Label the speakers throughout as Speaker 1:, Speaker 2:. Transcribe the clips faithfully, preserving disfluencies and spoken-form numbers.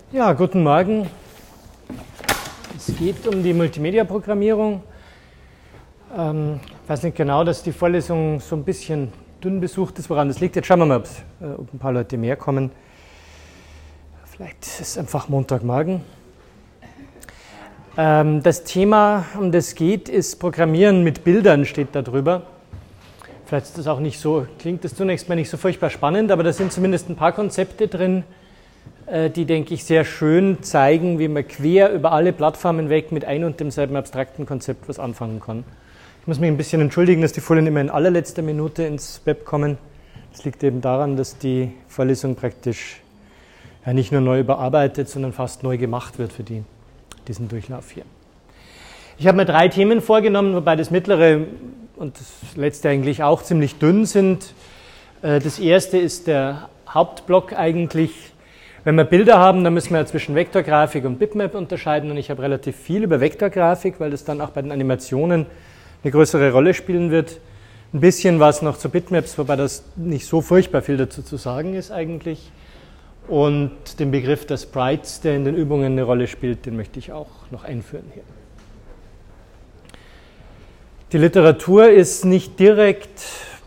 Speaker 1: Ja, guten Morgen. Es geht um die Multimedia-Programmierung. Ähm, ich weiß nicht genau, dass die Vorlesung so ein bisschen dünn besucht ist, woran das liegt. Jetzt schauen wir mal, äh, ob ein paar Leute mehr kommen. Vielleicht ist es einfach Montagmorgen. Ähm, das Thema, um das es geht, ist Programmieren mit Bildern, steht da drüber. Vielleicht ist das auch nicht so, klingt das zunächst mal nicht so furchtbar spannend, aber da sind zumindest ein paar Konzepte drin, die, denke ich, sehr schön zeigen, wie man quer über alle Plattformen weg mit ein und demselben abstrakten Konzept was anfangen kann. Ich muss mich ein bisschen entschuldigen, dass die Folien immer in allerletzter Minute ins Web kommen. Das liegt eben daran, dass die Vorlesung praktisch ja, nicht nur neu überarbeitet, sondern fast neu gemacht wird für die, diesen Durchlauf hier. Ich habe mir drei Themen vorgenommen, wobei das mittlere und das letzte eigentlich auch ziemlich dünn sind. Das erste ist der Hauptblock eigentlich. Wenn wir Bilder haben, dann müssen wir ja zwischen Vektorgrafik und Bitmap unterscheiden und ich habe relativ viel über Vektorgrafik, weil das dann auch bei den Animationen eine größere Rolle spielen wird. Ein bisschen was noch zu Bitmaps, wobei das nicht so furchtbar viel dazu zu sagen ist eigentlich. Und den Begriff der Sprites, der in den Übungen eine Rolle spielt, den möchte ich auch noch einführen hier. Die Literatur ist nicht direkt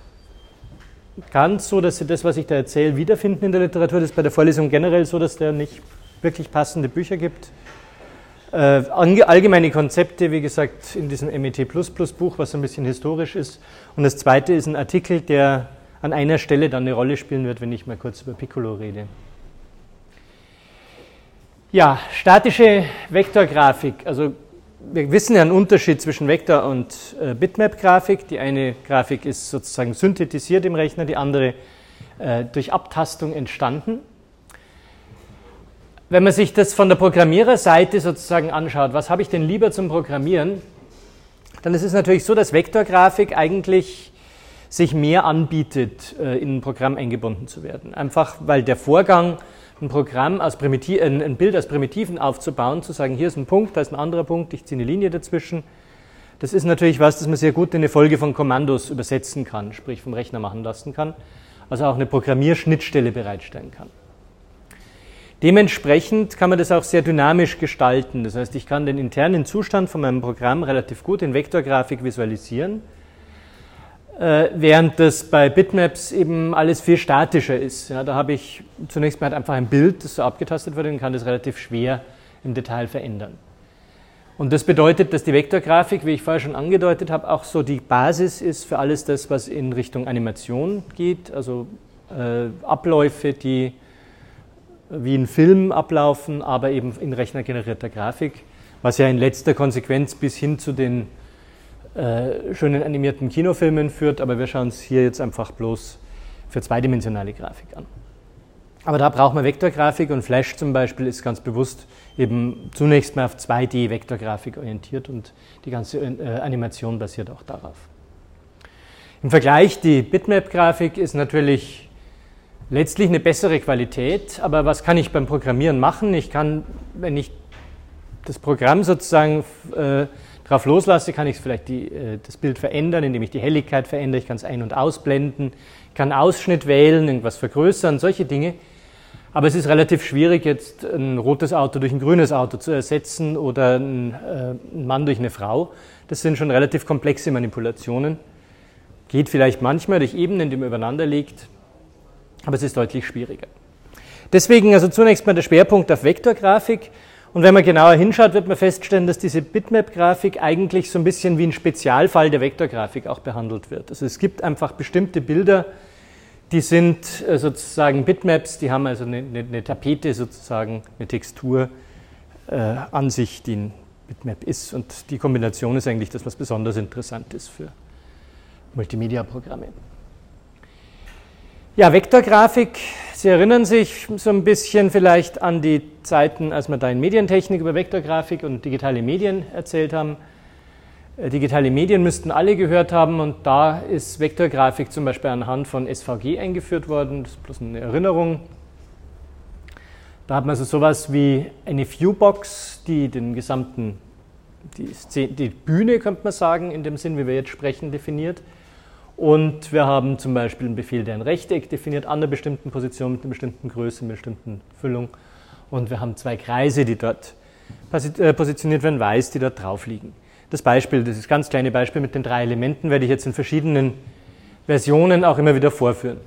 Speaker 1: ganz so, dass Sie das, was ich da erzähle, wiederfinden in der Literatur. Das ist bei der Vorlesung generell so, dass es da nicht wirklich passende Bücher gibt. Äh, allgemeine Konzepte, wie gesagt, in diesem M E T Plus Plus Buch, was ein bisschen historisch ist. Und das zweite ist ein Artikel, der an einer Stelle dann eine Rolle spielen wird, wenn ich mal kurz über Piccolo rede. Ja, statische Vektorgrafik. Also wir wissen ja einen Unterschied zwischen Vektor- und äh, Bitmap-Grafik. Die eine Grafik ist sozusagen synthetisiert im Rechner, die andere äh, durch Abtastung entstanden. Wenn man sich das von der Programmiererseite sozusagen anschaut, was habe ich denn lieber zum Programmieren, dann ist es natürlich so, dass Vektorgrafik eigentlich sich mehr anbietet, äh, in ein Programm eingebunden zu werden. Einfach weil der Vorgang, ein Programm, aus Primitiv, ein, ein Bild aus Primitiven aufzubauen, zu sagen, hier ist ein Punkt, da ist ein anderer Punkt, ich ziehe eine Linie dazwischen. Das ist natürlich was, das man sehr gut in eine Folge von Kommandos übersetzen kann, sprich vom Rechner machen lassen kann, also auch eine Programmierschnittstelle bereitstellen kann. Dementsprechend kann man das auch sehr dynamisch gestalten. Das heißt, ich kann den internen Zustand von meinem Programm relativ gut in Vektorgrafik visualisieren, während das bei Bitmaps eben alles viel statischer ist. Ja, da habe ich zunächst mal halt einfach ein Bild, das so abgetastet wird und kann das relativ schwer im Detail verändern. Und das bedeutet, dass die Vektorgrafik, wie ich vorher schon angedeutet habe, auch so die Basis ist für alles das, was in Richtung Animation geht, also äh, Abläufe, die wie ein Film ablaufen, aber eben in rechnergenerierter Grafik, was ja in letzter Konsequenz bis hin zu den Äh, schönen animierten Kinofilmen führt, aber wir schauen es hier jetzt einfach bloß für zweidimensionale Grafik an. Aber da braucht man Vektorgrafik und Flash zum Beispiel ist ganz bewusst eben zunächst mal auf zwei D Vektorgrafik orientiert und die ganze äh, Animation basiert auch darauf. Im Vergleich, die Bitmap-Grafik ist natürlich letztlich eine bessere Qualität, aber was kann ich beim Programmieren machen? Ich kann, wenn ich das Programm sozusagen äh, drauf loslasse, kann ich vielleicht die, äh, das Bild verändern, indem ich die Helligkeit verändere, ich kann es ein- und ausblenden, ich kann Ausschnitt wählen, irgendwas vergrößern, solche Dinge. Aber es ist relativ schwierig, jetzt ein rotes Auto durch ein grünes Auto zu ersetzen oder ein, äh, ein Mann durch eine Frau. Das sind schon relativ komplexe Manipulationen. Geht vielleicht manchmal durch Ebenen, die man übereinander legt, aber es ist deutlich schwieriger. Deswegen also zunächst mal der Schwerpunkt auf Vektorgrafik. Und wenn man genauer hinschaut, wird man feststellen, dass diese Bitmap-Grafik eigentlich so ein bisschen wie ein Spezialfall der Vektorgrafik auch behandelt wird. Also es gibt einfach bestimmte Bilder, die sind sozusagen Bitmaps, die haben also eine, eine Tapete sozusagen, eine Textur äh, an sich, die ein Bitmap ist. Und die Kombination ist eigentlich das, was besonders interessant ist für Multimedia-Programme. Ja, Vektorgrafik, Sie erinnern sich so ein bisschen vielleicht an die Zeiten, als wir da in Medientechnik über Vektorgrafik und digitale Medien erzählt haben. Digitale Medien müssten alle gehört haben und da ist Vektorgrafik zum Beispiel anhand von S V G eingeführt worden, das ist bloß eine Erinnerung. Da hat man also sowas wie eine Viewbox, die den gesamten, die, Szene, die Bühne, könnte man sagen, in dem Sinn, wie wir jetzt sprechen, definiert. Und wir haben zum Beispiel einen Befehl, der ein Rechteck definiert an einer bestimmten Position, mit einer bestimmten Größe, mit einer bestimmten Füllung. und wir haben zwei Kreise, die dort positioniert werden, weiß, die dort drauf liegen. Das Beispiel, dieses ganz kleine Beispiel mit den drei Elementen, werde ich jetzt in verschiedenen Versionen auch immer wieder vorführen.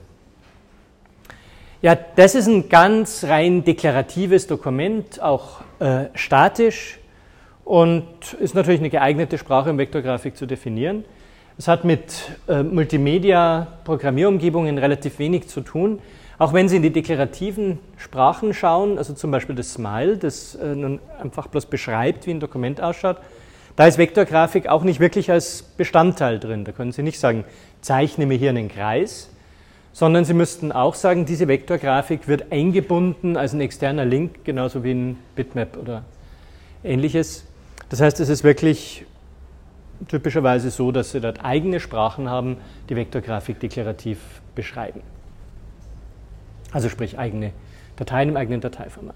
Speaker 1: Ja, das ist ein ganz rein deklaratives Dokument, auch äh, statisch und ist natürlich eine geeignete Sprache, um Vektorgrafik zu definieren. Es hat mit äh, Multimedia-Programmierumgebungen relativ wenig zu tun, auch wenn Sie in die deklarativen Sprachen schauen, also zum Beispiel das Smile, das äh, nun einfach bloß beschreibt, wie ein Dokument ausschaut. Da ist Vektorgrafik auch nicht wirklich als Bestandteil drin. Da können Sie nicht sagen, zeichne mir hier einen Kreis, sondern Sie müssten auch sagen, diese Vektorgrafik wird eingebunden als ein externer Link, genauso wie ein Bitmap oder ähnliches. Das heißt, es ist wirklich typischerweise so, dass Sie dort eigene Sprachen haben, die Vektorgrafik deklarativ beschreiben. Also sprich eigene Dateien im eigenen Dateiformat.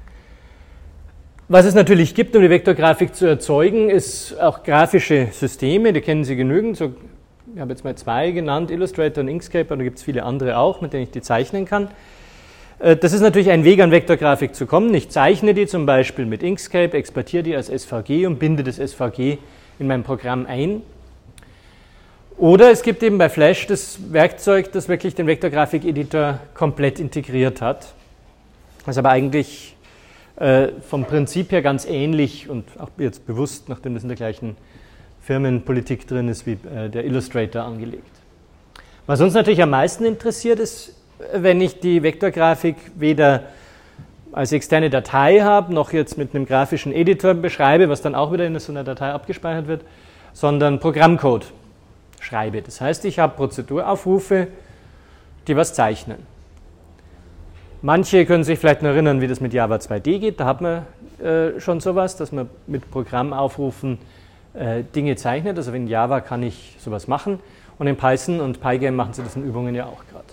Speaker 1: Was es natürlich gibt, um die Vektorgrafik zu erzeugen, ist auch grafische Systeme, die kennen Sie genügend. So, ich habe jetzt mal zwei genannt, Illustrator und Inkscape, aber da gibt es viele andere auch, mit denen ich die zeichnen kann. Das ist natürlich ein Weg, an Vektorgrafik zu kommen. Ich zeichne die zum Beispiel mit Inkscape, exportiere die als S V G und binde das S V G in mein Programm ein. Oder es gibt eben bei Flash das Werkzeug, das wirklich den Vektorgrafik-Editor komplett integriert hat, was aber eigentlich äh, vom Prinzip her ganz ähnlich und auch jetzt bewusst, nachdem das in der gleichen Firmenpolitik drin ist, wie äh, der Illustrator angelegt. Was uns natürlich am meisten interessiert, ist, wenn ich die Vektorgrafik weder als externe Datei habe, noch jetzt mit einem grafischen Editor beschreibe, was dann auch wieder in so einer Datei abgespeichert wird, sondern Programmcode schreibe. Das heißt, ich habe Prozeduraufrufe, die was zeichnen. Manche können sich vielleicht noch erinnern, wie das mit Java zwei D geht. Da hat man äh, schon sowas, dass man mit Programmaufrufen äh, Dinge zeichnet. Also in Java kann ich sowas machen. Und in Python und Pygame machen sie das in Übungen ja auch gerade.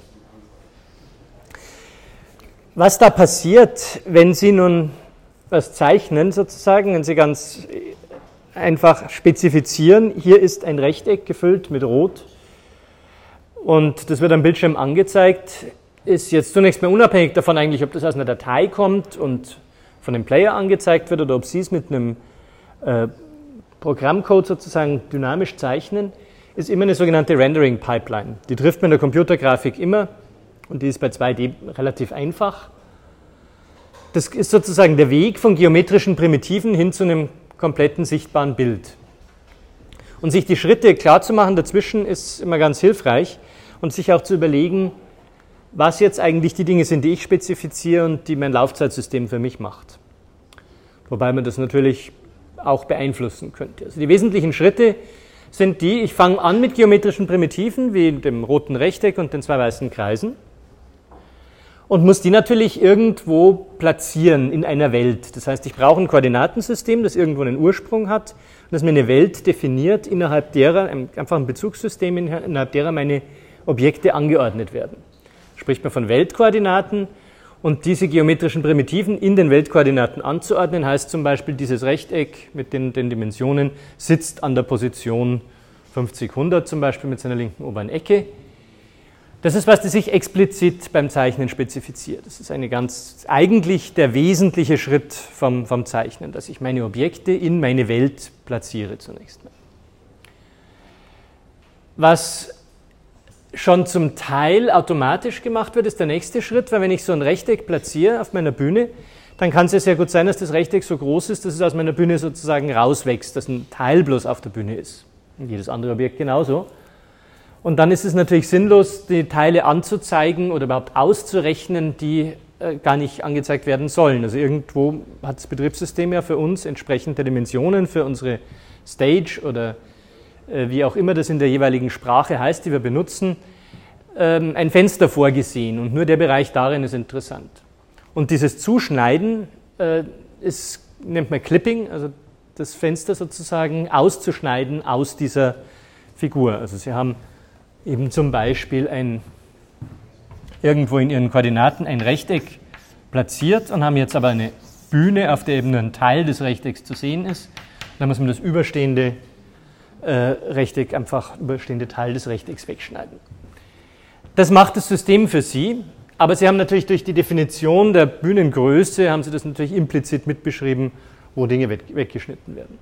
Speaker 1: Was da passiert, wenn Sie nun was zeichnen, sozusagen, wenn Sie ganz einfach spezifizieren, hier ist ein Rechteck gefüllt mit Rot und das wird am Bildschirm angezeigt, ist jetzt zunächst mal unabhängig davon eigentlich, ob das aus einer Datei kommt und von dem Player angezeigt wird oder ob Sie es mit einem äh, Programmcode sozusagen dynamisch zeichnen, ist immer eine sogenannte Rendering Pipeline. Die trifft man in der Computergrafik immer und die ist bei zwei D relativ einfach. Das ist sozusagen der Weg von geometrischen Primitiven hin zu einem kompletten sichtbaren Bild. Und sich die Schritte klar zu machen dazwischen ist immer ganz hilfreich und sich auch zu überlegen, was jetzt eigentlich die Dinge sind, die ich spezifiziere und die mein Laufzeitsystem für mich macht. Wobei man das natürlich auch beeinflussen könnte. Also die wesentlichen Schritte sind die, ich fange an mit geometrischen Primitiven wie dem roten Rechteck und den zwei weißen Kreisen und muss die natürlich irgendwo platzieren in einer Welt. Das heißt, ich brauche ein Koordinatensystem, das irgendwo einen Ursprung hat und das mir eine Welt definiert, innerhalb derer, einfach ein Bezugssystem, innerhalb derer meine Objekte angeordnet werden. Spricht man von Weltkoordinaten und diese geometrischen Primitiven in den Weltkoordinaten anzuordnen, heißt zum Beispiel, dieses Rechteck mit den, den Dimensionen sitzt an der Position fünfzig, hundert zum Beispiel mit seiner linken oberen Ecke. Das ist, was sich explizit beim Zeichnen spezifiziert. Das ist eine ganz, eigentlich der wesentliche Schritt vom, vom Zeichnen, dass ich meine Objekte in meine Welt platziere zunächst mal. Was schon zum Teil automatisch gemacht wird, ist der nächste Schritt, weil wenn ich so ein Rechteck platziere auf meiner Bühne, dann kann es ja sehr gut sein, dass das Rechteck so groß ist, dass es aus meiner Bühne sozusagen rauswächst, dass ein Teil bloß auf der Bühne ist. Und jedes andere Objekt genauso. Und dann ist es natürlich sinnlos, die Teile anzuzeigen oder überhaupt auszurechnen, die äh, gar nicht angezeigt werden sollen. Also irgendwo hat das Betriebssystem ja für uns entsprechend der Dimensionen für unsere Stage oder äh, wie auch immer das in der jeweiligen Sprache heißt, die wir benutzen, ähm, ein Fenster vorgesehen und nur der Bereich darin ist interessant. Und dieses Zuschneiden äh, ist, nennt man Clipping, also das Fenster sozusagen auszuschneiden aus dieser Figur. Also Sie haben eben zum Beispiel ein, irgendwo in Ihren Koordinaten ein Rechteck platziert und haben jetzt aber eine Bühne, auf der eben nur ein Teil des Rechtecks zu sehen ist. Dann muss man das überstehende äh, Rechteck, einfach überstehende Teil des Rechtecks wegschneiden. Das macht das System für Sie, aber Sie haben natürlich durch die Definition der Bühnengröße, haben Sie das natürlich implizit mitbeschrieben, wo Dinge weggeschnitten werden.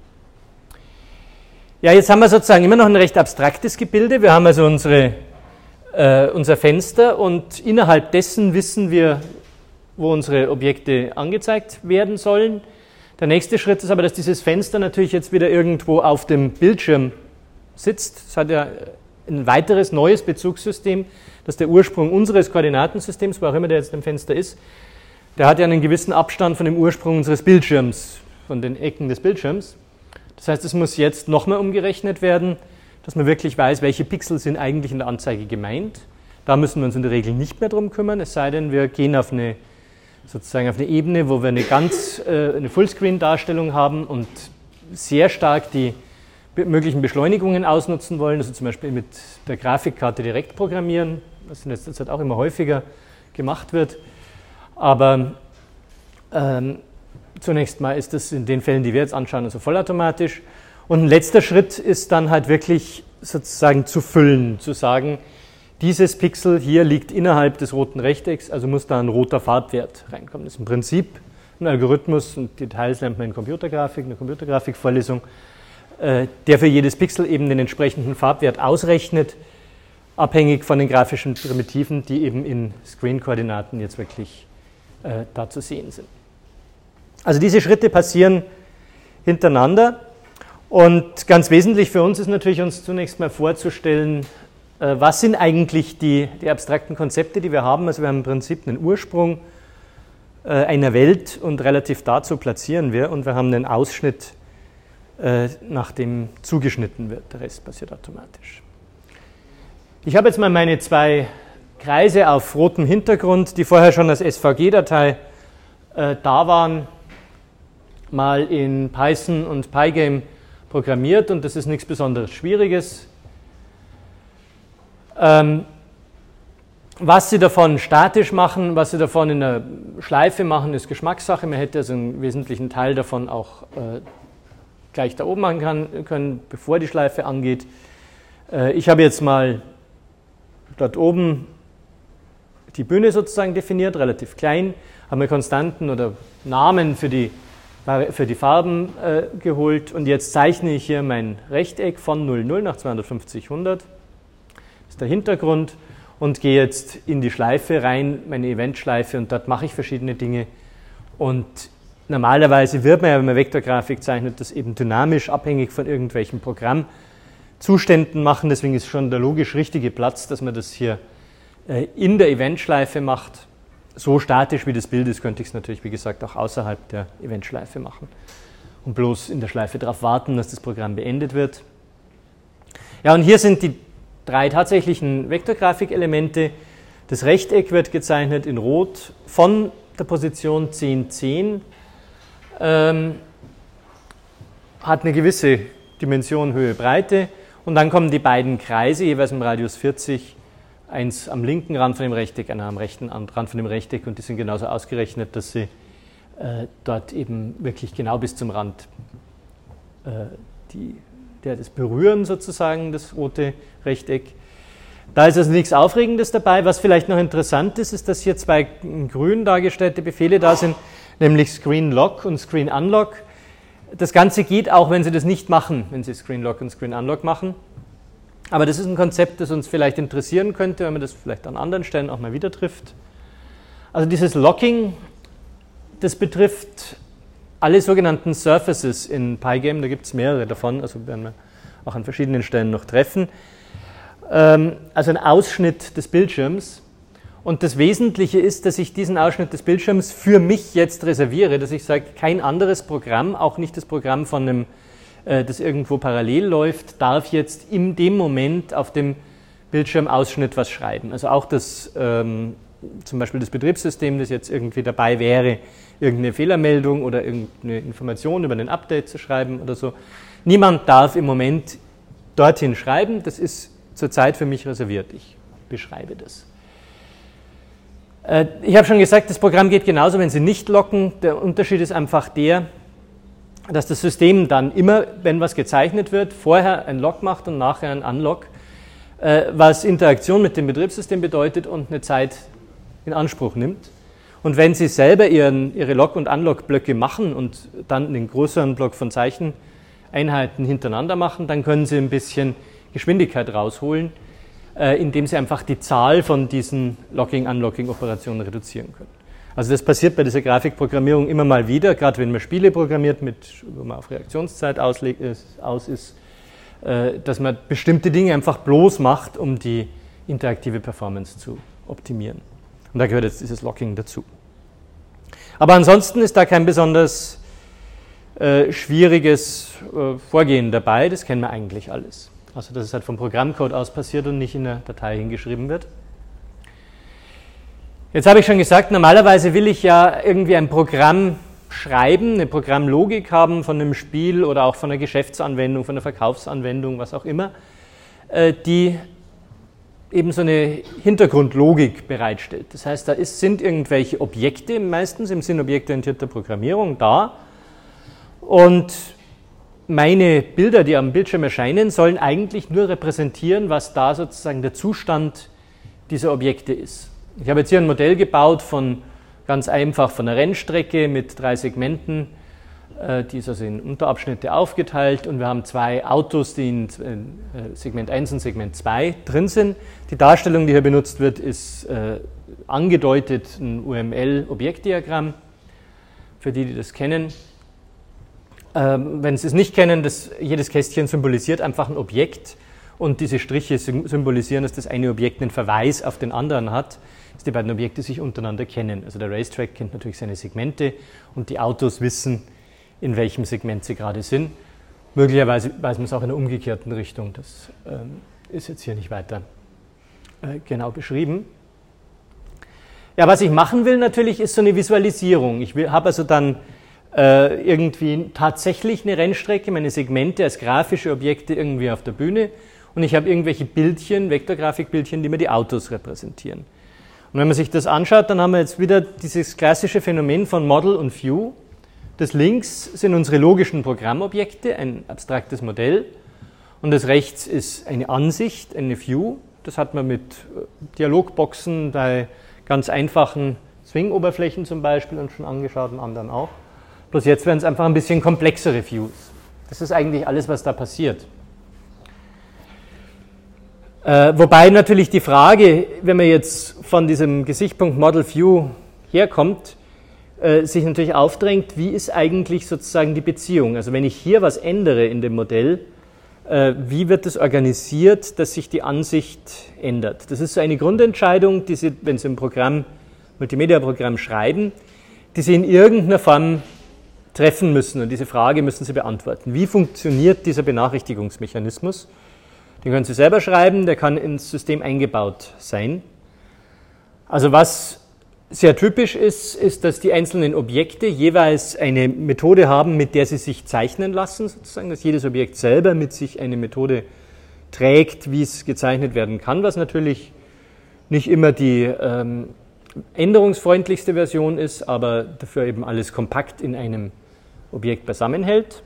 Speaker 1: Ja, jetzt haben wir sozusagen immer noch ein recht abstraktes Gebilde. Wir haben also unsere, äh, unser Fenster und innerhalb dessen wissen wir, wo unsere Objekte angezeigt werden sollen. Der nächste Schritt ist aber, dass dieses Fenster natürlich jetzt wieder irgendwo auf dem Bildschirm sitzt. Es hat ja ein weiteres neues Bezugssystem, das der Ursprung unseres Koordinatensystems, wo auch immer der jetzt im Fenster ist, der hat ja einen gewissen Abstand von dem Ursprung unseres Bildschirms, von den Ecken des Bildschirms. Das heißt, es muss jetzt nochmal umgerechnet werden, dass man wirklich weiß, welche Pixel sind eigentlich in der Anzeige gemeint. Da müssen wir uns in der Regel nicht mehr drum kümmern, es sei denn, wir gehen auf eine, sozusagen auf eine Ebene, wo wir eine ganz äh, eine Fullscreen-Darstellung haben und sehr stark die möglichen Beschleunigungen ausnutzen wollen, also zum Beispiel mit der Grafikkarte direkt programmieren, was in letzter Zeit auch immer häufiger gemacht wird. Aber ähm, zunächst mal ist das in den Fällen, die wir jetzt anschauen, also vollautomatisch. Und ein letzter Schritt ist dann halt wirklich sozusagen zu füllen, zu sagen, dieses Pixel hier liegt innerhalb des roten Rechtecks, also muss da ein roter Farbwert reinkommen. Das ist im Prinzip ein Algorithmus, und Details lernt man in Computergrafik, in der Computergrafikvorlesung, äh, der für jedes Pixel eben den entsprechenden Farbwert ausrechnet, abhängig von den grafischen Primitiven, die eben in Screen-Koordinaten jetzt wirklich äh, da zu sehen sind. Also diese Schritte passieren hintereinander, und ganz wesentlich für uns ist natürlich, uns zunächst mal vorzustellen, äh, was sind eigentlich die, die abstrakten Konzepte, die wir haben. Also wir haben im Prinzip einen Ursprung äh, einer Welt, und relativ dazu platzieren wir, und wir haben einen Ausschnitt, äh, nach dem zugeschnitten wird. Der Rest passiert automatisch. Ich habe jetzt mal meine zwei Kreise auf rotem Hintergrund, die vorher schon als S V G-Datei äh, da waren, mal in Python und Pygame programmiert, und das ist nichts besonders Schwieriges. Ähm, was Sie davon statisch machen, was Sie davon in einer Schleife machen, ist Geschmackssache. Man hätte also einen wesentlichen Teil davon auch äh, gleich da oben machen kann, können, bevor die Schleife angeht. Äh, ich habe jetzt mal dort oben die Bühne sozusagen definiert, relativ klein, haben wir Konstanten oder Namen für die für die Farben äh, geholt, und jetzt zeichne ich hier mein Rechteck von null null nach zweihundertfünfzig, hundert. Das ist der Hintergrund, und gehe jetzt in die Schleife rein, meine Eventschleife, und dort mache ich verschiedene Dinge. Und normalerweise wird man ja, wenn man Vektorgrafik zeichnet, das eben dynamisch abhängig von irgendwelchen Programmzuständen machen. Deswegen ist schon der logisch richtige Platz, dass man das hier äh, in der Eventschleife macht. So statisch wie das Bild ist, könnte ich es natürlich, wie gesagt, auch außerhalb der Eventschleife machen und bloß in der Schleife darauf warten, dass das Programm beendet wird. Ja, und hier sind die drei tatsächlichen Vektorgrafikelemente. Das Rechteck wird gezeichnet in Rot von der Position zehn, zehn, ähm, hat eine gewisse Dimension, Höhe, Breite, und dann kommen die beiden Kreise, jeweils im Radius vierzig, eins am linken Rand von dem Rechteck, einer am rechten Rand von dem Rechteck, und die sind genauso ausgerechnet, dass sie äh, dort eben wirklich genau bis zum Rand äh, die, der das berühren, sozusagen, das rote Rechteck. Da ist also nichts Aufregendes dabei. Was vielleicht noch interessant ist, ist, dass hier zwei in grün dargestellte Befehle da sind, nämlich Screen Lock und Screen Unlock. Das Ganze geht auch, wenn Sie das nicht machen, wenn Sie Screen Lock und Screen Unlock machen. Aber das ist ein Konzept, das uns vielleicht interessieren könnte, wenn man das vielleicht an anderen Stellen auch mal wieder trifft. Also dieses Locking, das betrifft alle sogenannten Surfaces in Pygame, da gibt es mehrere davon, also werden wir auch an verschiedenen Stellen noch treffen. Ähm, also ein Ausschnitt des Bildschirms. Und das Wesentliche ist, dass ich diesen Ausschnitt des Bildschirms für mich jetzt reserviere, dass ich sage, kein anderes Programm, auch nicht das Programm von einem, das irgendwo parallel läuft, darf jetzt in dem Moment auf dem Bildschirmausschnitt was schreiben. Also auch das, ähm, zum Beispiel das Betriebssystem, das jetzt irgendwie dabei wäre, irgendeine Fehlermeldung oder irgendeine Information über ein Update zu schreiben oder so. Niemand darf im Moment dorthin schreiben, das ist zurzeit für mich reserviert. Ich beschreibe das. Äh, ich habe schon gesagt, das Programm geht genauso, wenn Sie nicht locken. Der Unterschied ist einfach der, dass das System dann immer, wenn was gezeichnet wird, vorher ein Lock macht und nachher ein Unlock, äh, was Interaktion mit dem Betriebssystem bedeutet und eine Zeit in Anspruch nimmt. Und wenn Sie selber Ihren, Ihre Log- und Unlog-Blöcke machen und dann einen größeren Block von Zeicheneinheiten hintereinander machen, dann können Sie ein bisschen Geschwindigkeit rausholen, äh, indem Sie einfach die Zahl von diesen Logging-Unlogging-Operationen reduzieren können. Also das passiert bei dieser Grafikprogrammierung immer mal wieder, gerade wenn man Spiele programmiert, mit, wo man auf Reaktionszeit aus ist, äh, dass man bestimmte Dinge einfach bloß macht, um die interaktive Performance zu optimieren. Und da gehört jetzt dieses Locking dazu. Aber ansonsten ist da kein besonders äh, schwieriges äh, Vorgehen dabei, das kennen wir eigentlich alles. Also dass es halt vom Programmcode aus passiert und nicht in der Datei hingeschrieben wird. Jetzt habe ich schon gesagt, normalerweise will ich ja irgendwie ein Programm schreiben, eine Programmlogik haben von einem Spiel oder auch von einer Geschäftsanwendung, von einer Verkaufsanwendung, was auch immer, äh, die eben so eine Hintergrundlogik bereitstellt. Das heißt, da ist, sind irgendwelche Objekte, meistens im Sinn objektorientierter Programmierung, da. Und meine Bilder, die am Bildschirm erscheinen, sollen eigentlich nur repräsentieren, was da sozusagen der Zustand dieser Objekte ist. Ich habe jetzt hier ein Modell gebaut von ganz einfach von einer Rennstrecke mit drei Segmenten. Die ist also in Unterabschnitte aufgeteilt und wir haben zwei Autos, die in Segment eins und Segment zwei drin sind. Die Darstellung, die hier benutzt wird, ist äh, angedeutet ein U M L-Objektdiagramm, für die, die das kennen. Ähm, wenn Sie es nicht kennen, das, jedes Kästchen symbolisiert einfach ein Objekt und diese Striche symbolisieren, dass das eine Objekt einen Verweis auf den anderen hat, dass die beiden Objekte sich untereinander kennen. Also der Racetrack kennt natürlich seine Segmente und die Autos wissen, in welchem Segment sie gerade sind. Möglicherweise weiß man es auch in der umgekehrten Richtung. Das ähm, ist jetzt hier nicht weiter äh, genau beschrieben. Ja, was ich machen will natürlich, ist so eine Visualisierung. Ich habe also dann äh, irgendwie tatsächlich eine Rennstrecke, meine Segmente als grafische Objekte irgendwie auf der Bühne und ich habe irgendwelche Bildchen, Vektorgrafikbildchen, die mir die Autos repräsentieren. Und wenn man sich das anschaut, dann haben wir jetzt wieder dieses klassische Phänomen von Model und View. Das links sind unsere logischen Programmobjekte, ein abstraktes Modell. Und das rechts ist eine Ansicht, eine View. Das hat man mit Dialogboxen bei ganz einfachen Swing-Oberflächen zum Beispiel und schon angeschaut und anderen auch. Bloß jetzt werden es einfach ein bisschen komplexere Views. Das ist eigentlich alles, was da passiert. Äh, wobei natürlich die Frage, wenn man jetzt von diesem Gesichtspunkt Model View herkommt, sich natürlich aufdrängt, wie ist eigentlich sozusagen die Beziehung? Also wenn ich hier was ändere in dem Modell, wie wird es organisiert, dass sich die Ansicht ändert? Das ist so eine Grundentscheidung, die Sie, wenn Sie ein Programm, Multimedia-Programm schreiben, die Sie in irgendeiner Form treffen müssen und diese Frage müssen Sie beantworten. Wie funktioniert dieser Benachrichtigungsmechanismus? Den können Sie selber schreiben, der kann ins System eingebaut sein. Also was sehr typisch ist, ist, dass die einzelnen Objekte jeweils eine Methode haben, mit der sie sich zeichnen lassen, sozusagen, dass jedes Objekt selber mit sich eine Methode trägt, wie es gezeichnet werden kann, was natürlich nicht immer die ähm, änderungsfreundlichste Version ist, aber dafür eben alles kompakt in einem Objekt beisammenhält.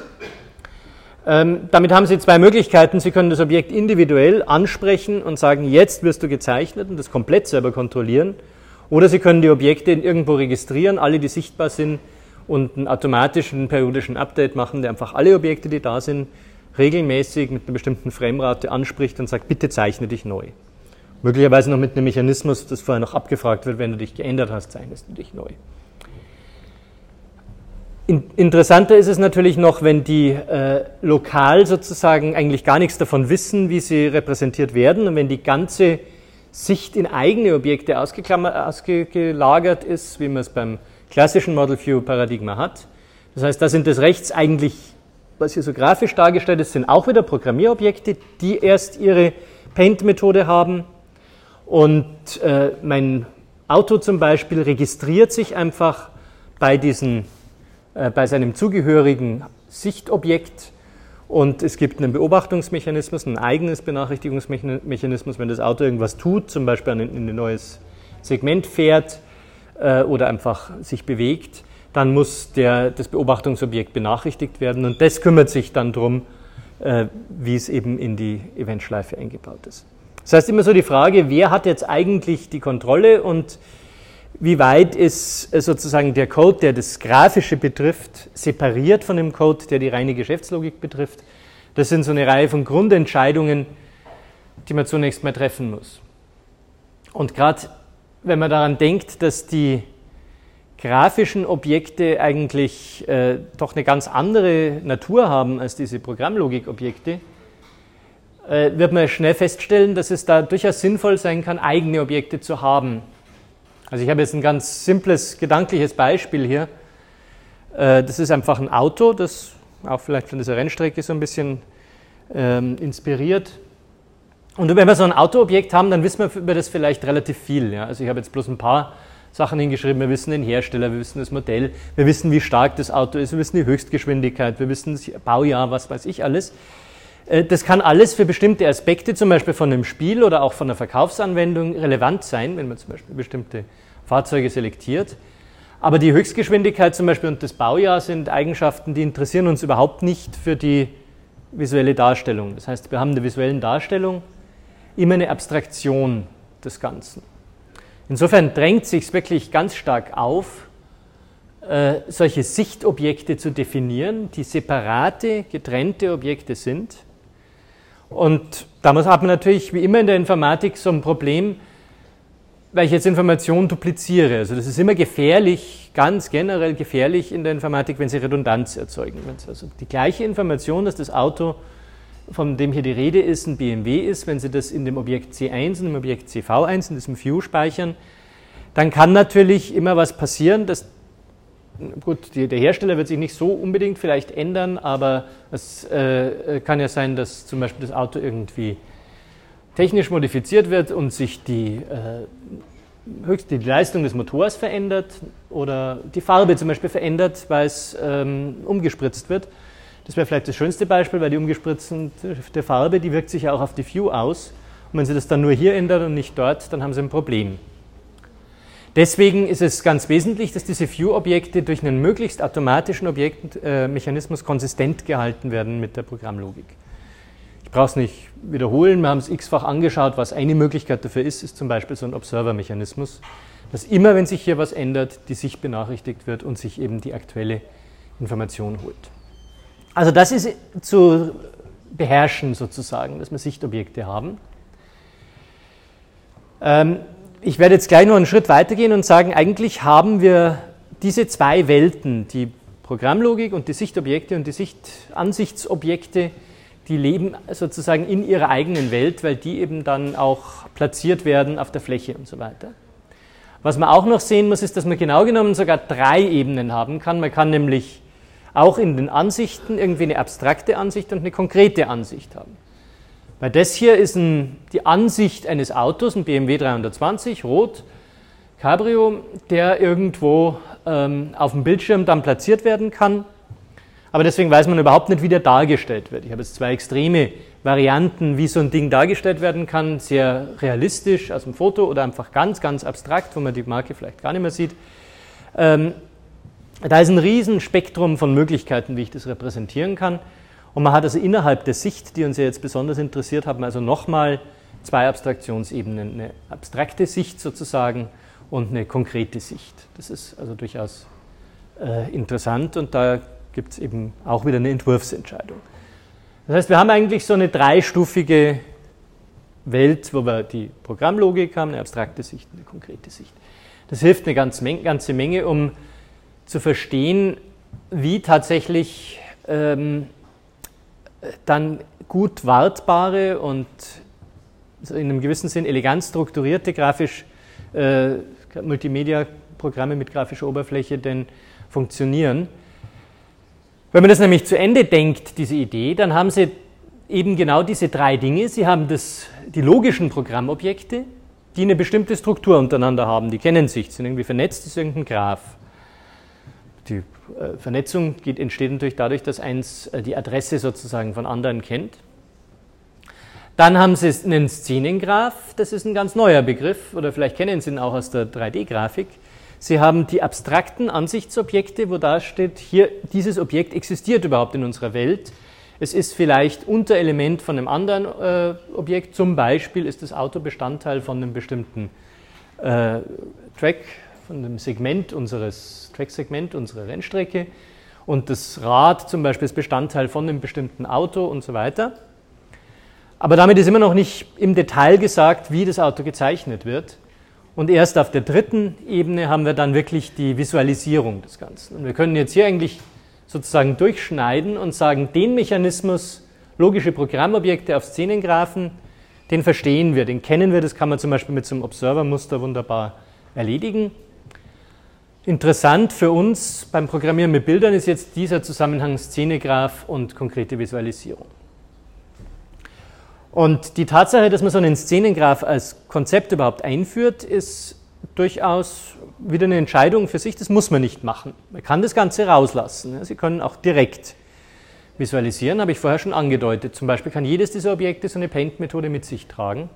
Speaker 1: Ähm, damit haben Sie zwei Möglichkeiten. Sie können das Objekt individuell ansprechen und sagen, jetzt wirst du gezeichnet und das komplett selber kontrollieren. Oder Sie können die Objekte irgendwo registrieren, alle, die sichtbar sind, und einen automatischen periodischen Update machen, der einfach alle Objekte, die da sind, regelmäßig mit einer bestimmten Framerate anspricht und sagt, bitte zeichne dich neu. Möglicherweise noch mit einem Mechanismus, das vorher noch abgefragt wird, wenn du dich geändert hast, zeichnest du dich neu. Interessanter ist es natürlich noch, wenn die äh, lokal sozusagen eigentlich gar nichts davon wissen, wie sie repräsentiert werden, und wenn die ganze Sicht in eigene Objekte ausgelagert ist, wie man es beim klassischen Model-View-Paradigma hat. Das heißt, da sind das rechts eigentlich, was hier so grafisch dargestellt ist, sind auch wieder Programmierobjekte, die erst ihre Paint-Methode haben. Und äh, mein Auto zum Beispiel registriert sich einfach bei, diesen, äh, bei seinem zugehörigen Sichtobjekt. Und es gibt einen Beobachtungsmechanismus, ein eigenes Benachrichtigungsmechanismus, wenn das Auto irgendwas tut, zum Beispiel in ein neues Segment fährt äh, oder einfach sich bewegt, dann muss der, das Beobachtungsobjekt benachrichtigt werden und das kümmert sich dann darum, äh, wie es eben in die Eventschleife eingebaut ist. Das heißt immer so die Frage, wer hat jetzt eigentlich die Kontrolle und wie weit ist sozusagen der Code, der das Grafische betrifft, separiert von dem Code, der die reine Geschäftslogik betrifft. Das sind so eine Reihe von Grundentscheidungen, die man zunächst mal treffen muss. Und gerade wenn man daran denkt, dass die grafischen Objekte eigentlich äh, doch eine ganz andere Natur haben als diese Programmlogikobjekte, äh, wird man schnell feststellen, dass es da durchaus sinnvoll sein kann, eigene Objekte zu haben. Also ich habe jetzt ein ganz simples gedankliches Beispiel hier. Äh, das ist einfach ein Auto, das auch vielleicht von dieser Rennstrecke so ein bisschen ähm, inspiriert. Und wenn wir so ein Autoobjekt haben, dann wissen wir über das vielleicht relativ viel. Ja? Also ich habe jetzt bloß ein paar Sachen hingeschrieben. Wir wissen den Hersteller, wir wissen das Modell, wir wissen, wie stark das Auto ist, wir wissen die Höchstgeschwindigkeit, wir wissen das Baujahr, was weiß ich alles. Das kann alles für bestimmte Aspekte, zum Beispiel von einem Spiel oder auch von einer Verkaufsanwendung, relevant sein, wenn man zum Beispiel bestimmte Fahrzeuge selektiert. Aber die Höchstgeschwindigkeit zum Beispiel und das Baujahr sind Eigenschaften, die interessieren uns überhaupt nicht für die visuelle Darstellung. Das heißt, wir haben in der visuellen Darstellung immer eine Abstraktion des Ganzen. Insofern drängt es sich wirklich ganz stark auf, äh, solche Sichtobjekte zu definieren, die separate, getrennte Objekte sind. Und da muss, hat man natürlich, wie immer in der Informatik, so ein Problem, weil ich jetzt Informationen dupliziere. Also das ist immer gefährlich, ganz generell gefährlich in der Informatik, wenn Sie Redundanz erzeugen. Wenn Sie also die gleiche Information, dass das Auto, von dem hier die Rede ist, ein B M W ist, wenn Sie das in dem Objekt C eins und im Objekt C V eins, in diesem View speichern, dann kann natürlich immer was passieren, dass, gut, die, der Hersteller wird sich nicht so unbedingt vielleicht ändern, aber es äh, kann ja sein, dass zum Beispiel das Auto irgendwie technisch modifiziert wird und sich die, äh, höchst, die Leistung des Motors verändert oder die Farbe zum Beispiel verändert, weil es ähm, umgespritzt wird. Das wäre vielleicht das schönste Beispiel, weil die umgespritzte Farbe, die wirkt sich ja auch auf die View aus. Und wenn Sie das dann nur hier ändern und nicht dort, dann haben Sie ein Problem. Deswegen ist es ganz wesentlich, dass diese View-Objekte durch einen möglichst automatischen Objektmechanismus konsistent gehalten werden mit der Programmlogik. Ich brauche es nicht wiederholen, wir haben es x-fach angeschaut. Was eine Möglichkeit dafür ist, ist zum Beispiel so ein Observer-Mechanismus, dass immer, wenn sich hier was ändert, die Sicht benachrichtigt wird und sich eben die aktuelle Information holt. Also das ist zu beherrschen sozusagen, dass wir Sichtobjekte haben. Ähm, ich werde jetzt gleich noch einen Schritt weitergehen und sagen, eigentlich haben wir diese zwei Welten, die Programmlogik und die Sichtobjekte und die Sichtansichtsobjekte, die leben sozusagen in ihrer eigenen Welt, weil die eben dann auch platziert werden auf der Fläche und so weiter. Was man auch noch sehen muss, ist, dass man genau genommen sogar drei Ebenen haben kann. Man kann nämlich auch in den Ansichten irgendwie eine abstrakte Ansicht und eine konkrete Ansicht haben. Weil das hier ist ein, die Ansicht eines Autos, ein B M W dreihundertzwanzig, rot, Cabrio, der irgendwo ähm, auf dem Bildschirm dann platziert werden kann. Aber deswegen weiß man überhaupt nicht, wie der dargestellt wird. Ich habe jetzt zwei extreme Varianten, wie so ein Ding dargestellt werden kann. Sehr realistisch aus dem Foto oder einfach ganz, ganz abstrakt, wo man die Marke vielleicht gar nicht mehr sieht. Ähm, Da ist ein Riesenspektrum von Möglichkeiten, wie ich das repräsentieren kann. Und man hat also innerhalb der Sicht, die uns ja jetzt besonders interessiert, haben wir also nochmal zwei Abstraktionsebenen. Eine abstrakte Sicht sozusagen und eine konkrete Sicht. Das ist also durchaus äh, interessant und da gibt es eben auch wieder eine Entwurfsentscheidung. Das heißt, wir haben eigentlich so eine dreistufige Welt, wo wir die Programmlogik haben, eine abstrakte Sicht und eine konkrete Sicht. Das hilft eine ganze Menge, ganze Menge um zu verstehen, wie tatsächlich ähm, dann gut wartbare und in einem gewissen Sinn elegant strukturierte grafisch äh, Multimedia-Programme mit grafischer Oberfläche denn funktionieren. Wenn man das nämlich zu Ende denkt, diese Idee, dann haben Sie eben genau diese drei Dinge. Sie haben das, die logischen Programmobjekte, die eine bestimmte Struktur untereinander haben. Die kennen sich, sind irgendwie vernetzt, das ist irgendein Graph. Die Vernetzung geht, entsteht natürlich dadurch, dass eins die Adresse sozusagen von anderen kennt. Dann haben Sie einen Szenengraph, das ist ein ganz neuer Begriff, oder vielleicht kennen Sie ihn auch aus der drei D-Grafik. Sie haben die abstrakten Ansichtsobjekte, wo da steht, hier, dieses Objekt existiert überhaupt in unserer Welt. Es ist vielleicht Unterelement von einem anderen äh, Objekt, zum Beispiel ist das Auto Bestandteil von einem bestimmten äh, Track, von einem Segment unseres, Track-Segment unserer Rennstrecke und das Rad zum Beispiel ist Bestandteil von einem bestimmten Auto und so weiter. Aber damit ist immer noch nicht im Detail gesagt, wie das Auto gezeichnet wird. Und erst auf der dritten Ebene haben wir dann wirklich die Visualisierung des Ganzen. Und wir können jetzt hier eigentlich sozusagen durchschneiden und sagen, den Mechanismus, logische Programmobjekte auf Szenengraphen, den verstehen wir, den kennen wir, das kann man zum Beispiel mit so einem Observer-Muster wunderbar erledigen. Interessant für uns beim Programmieren mit Bildern ist jetzt dieser Zusammenhang Szenegraph und konkrete Visualisierung. Und die Tatsache, dass man so einen Szenengraph als Konzept überhaupt einführt, ist durchaus wieder eine Entscheidung für sich, das muss man nicht machen. Man kann das Ganze rauslassen. Sie können auch direkt visualisieren, habe ich vorher schon angedeutet. Zum Beispiel kann jedes dieser Objekte so eine Paint-Methode mit sich tragen.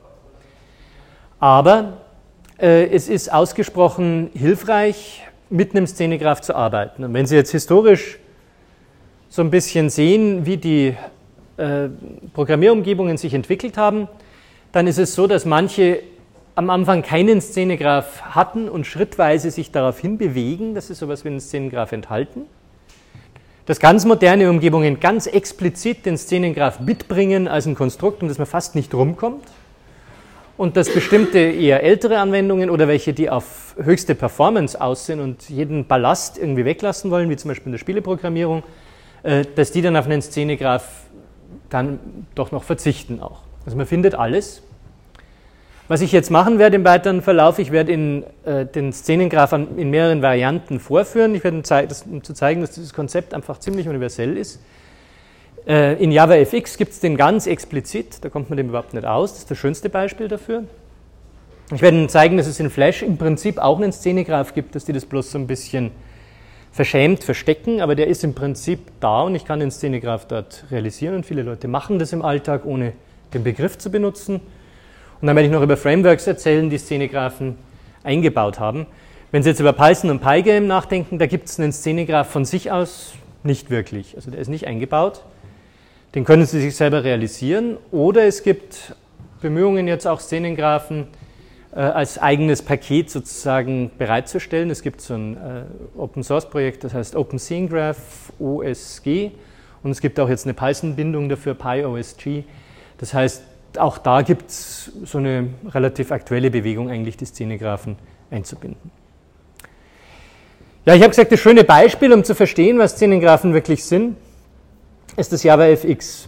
Speaker 1: Aber äh, es ist ausgesprochen hilfreich, mit einem Szenegraph zu arbeiten. Und wenn Sie jetzt historisch so ein bisschen sehen, wie die äh, Programmierumgebungen sich entwickelt haben, dann ist es so, dass manche am Anfang keinen Szenegraph hatten und schrittweise sich darauf hinbewegen, dass sie sowas wie einen Szenegraph enthalten. Dass ganz moderne Umgebungen ganz explizit den Szenengraph mitbringen als ein Konstrukt, um das man fast nicht rumkommt. Und dass bestimmte eher ältere Anwendungen oder welche, die auf höchste Performance aus sind und jeden Ballast irgendwie weglassen wollen, wie zum Beispiel in der Spieleprogrammierung, dass die dann auf einen Szenegraph dann doch noch verzichten auch. Also man findet alles. Was ich jetzt machen werde im weiteren Verlauf, ich werde in, äh, den Szenengraph in mehreren Varianten vorführen. Ich werde, das, um zu zeigen, dass dieses Konzept einfach ziemlich universell ist. Äh, in JavaFX gibt es den ganz explizit, da kommt man dem überhaupt nicht aus, das ist das schönste Beispiel dafür. Ich werde Ihnen zeigen, dass es in Flash im Prinzip auch einen Szenegraph gibt, dass die das bloß so ein bisschen verschämt verstecken, aber der ist im Prinzip da und ich kann den Szenegraph dort realisieren und viele Leute machen das im Alltag, ohne den Begriff zu benutzen. Und dann werde ich noch über Frameworks erzählen, die Szenegraphen eingebaut haben. Wenn Sie jetzt über Python und Pygame nachdenken, da gibt es einen Szenegraph von sich aus nicht wirklich. Also der ist nicht eingebaut. Den können Sie sich selber realisieren. Oder es gibt Bemühungen, jetzt auch Szenengraphen äh, als eigenes Paket sozusagen bereitzustellen. Es gibt so ein äh, Open-Source-Projekt, das heißt OpenSceneGraph, O S G. Und es gibt auch jetzt eine Python-Bindung dafür, PyOSG. Das heißt, auch da gibt es so eine relativ aktuelle Bewegung, eigentlich die Szenegraphen einzubinden. Ja, ich habe gesagt, das schöne Beispiel, um zu verstehen, was Szenegraphen wirklich sind, ist das JavaFX.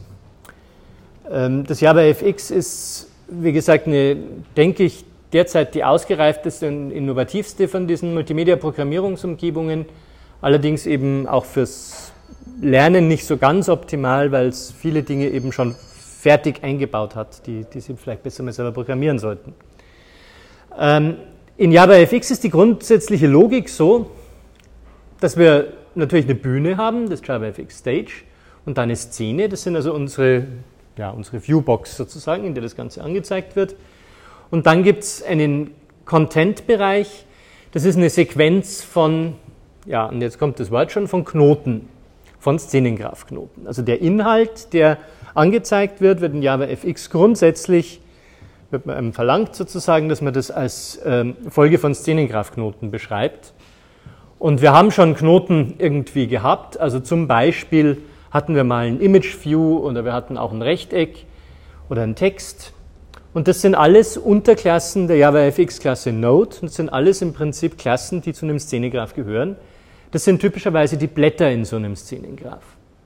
Speaker 1: Das JavaFX ist, wie gesagt, eine, denke ich, derzeit die ausgereifteste und innovativste von diesen Multimedia-Programmierungsumgebungen, allerdings eben auch fürs Lernen nicht so ganz optimal, weil es viele Dinge eben schon fertig eingebaut hat, die, die Sie vielleicht besser mal selber programmieren sollten. Ähm, in JavaFX ist die grundsätzliche Logik so, dass wir natürlich eine Bühne haben, das JavaFX Stage, und dann eine Szene, das sind also unsere, ja, unsere Viewbox sozusagen, in der das Ganze angezeigt wird. Und dann gibt es einen Content-Bereich, das ist eine Sequenz von, ja, und jetzt kommt das Wort schon, von Knoten, von Szenengraph-Knoten. Also der Inhalt, der angezeigt wird, wird in JavaFX grundsätzlich, wird man einem verlangt sozusagen, dass man das als ähm, Folge von Szenengraph-Knoten beschreibt. Und wir haben schon Knoten irgendwie gehabt, also zum Beispiel hatten wir mal ein Image-View oder wir hatten auch ein Rechteck oder einen Text. Und das sind alles Unterklassen der JavaFX-Klasse Node. Und das sind alles im Prinzip Klassen, die zu einem Szenengraph gehören. Das sind typischerweise die Blätter in so einem Szenengraph.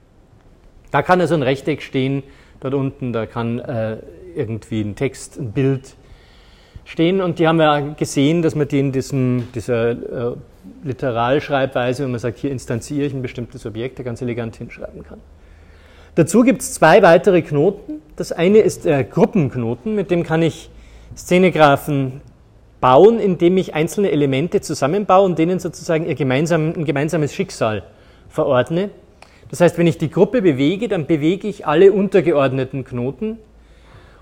Speaker 1: Da kann also ein Rechteck stehen, dort unten, da kann äh, irgendwie ein Text, ein Bild stehen und die haben wir gesehen, dass man die in diesem, dieser äh, Literalschreibweise, wenn man sagt, hier instanziere ich ein bestimmtes Objekt, da ganz elegant hinschreiben kann. Dazu gibt es zwei weitere Knoten. Das eine ist der Gruppenknoten, mit dem kann ich Szenegraphen bauen, indem ich einzelne Elemente zusammenbaue und denen sozusagen ihr gemeinsam, ein gemeinsames Schicksal verordne. Das heißt, wenn ich die Gruppe bewege, dann bewege ich alle untergeordneten Knoten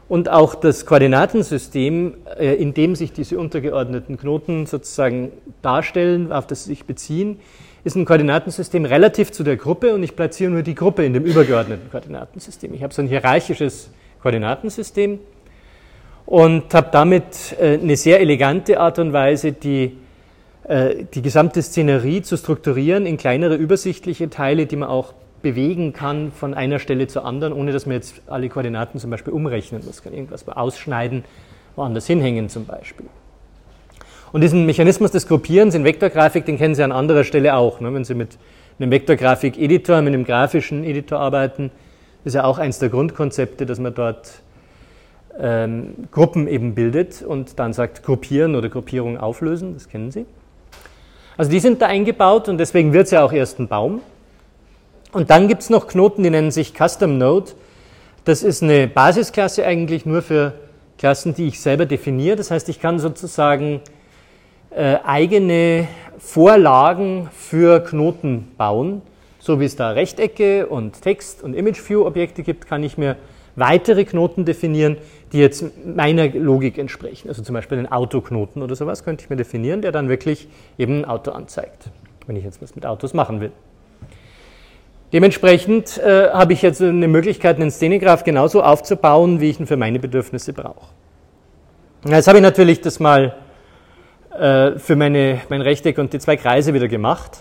Speaker 1: und auch das Koordinatensystem, in dem sich diese untergeordneten Knoten sozusagen darstellen, auf das sie sich beziehen, ist ein Koordinatensystem relativ zu der Gruppe und ich platziere nur die Gruppe in dem übergeordneten Koordinatensystem. Ich habe so ein hierarchisches Koordinatensystem und habe damit eine sehr elegante Art und Weise, die, die gesamte Szenerie zu strukturieren in kleinere übersichtliche Teile, die man auch bewegen kann von einer Stelle zur anderen, ohne dass man jetzt alle Koordinaten zum Beispiel umrechnen muss. Kann irgendwas ausschneiden, woanders hinhängen zum Beispiel. Und diesen Mechanismus des Gruppierens in Vektorgrafik, den kennen Sie an anderer Stelle auch. Ne? Wenn Sie mit einem Vektorgrafik-Editor, mit einem grafischen Editor arbeiten, ist ja auch eins der Grundkonzepte, dass man dort ähm, Gruppen eben bildet und dann sagt gruppieren oder Gruppierung auflösen, das kennen Sie. Also die sind da eingebaut und deswegen wird es ja auch erst ein Baum. Und dann gibt es noch Knoten, die nennen sich Custom Node. Das ist eine Basisklasse eigentlich nur für Klassen, die ich selber definiere. Das heißt, ich kann sozusagen äh, eigene Vorlagen für Knoten bauen. So wie es da Rechtecke und Text- und Image-View-Objekte gibt, kann ich mir weitere Knoten definieren, die jetzt meiner Logik entsprechen. Also zum Beispiel den Autoknoten oder sowas könnte ich mir definieren, der dann wirklich eben ein Auto anzeigt, wenn ich jetzt was mit Autos machen will. Dementsprechend äh, habe ich jetzt eine Möglichkeit, einen Szenegraph genauso aufzubauen, wie ich ihn für meine Bedürfnisse brauche. Jetzt habe ich natürlich das mal äh, für meine, mein Rechteck und die zwei Kreise wieder gemacht.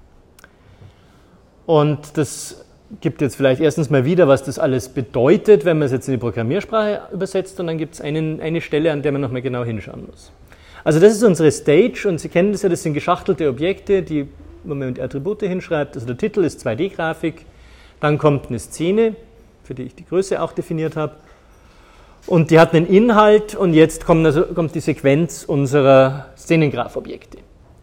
Speaker 1: Und das gibt jetzt vielleicht erstens mal wieder, was das alles bedeutet, wenn man es jetzt in die Programmiersprache übersetzt. Und dann gibt es einen, eine Stelle, an der man nochmal genau hinschauen muss. Also das ist unsere Stage und Sie kennen das ja, das sind geschachtelte Objekte, die wo man die Attribute hinschreibt. Also der Titel ist zwei D-Grafik, dann kommt eine Szene, für die ich die Größe auch definiert habe, und die hat einen Inhalt und jetzt kommt, also, kommt die Sequenz unserer Szenengraph-Objekte.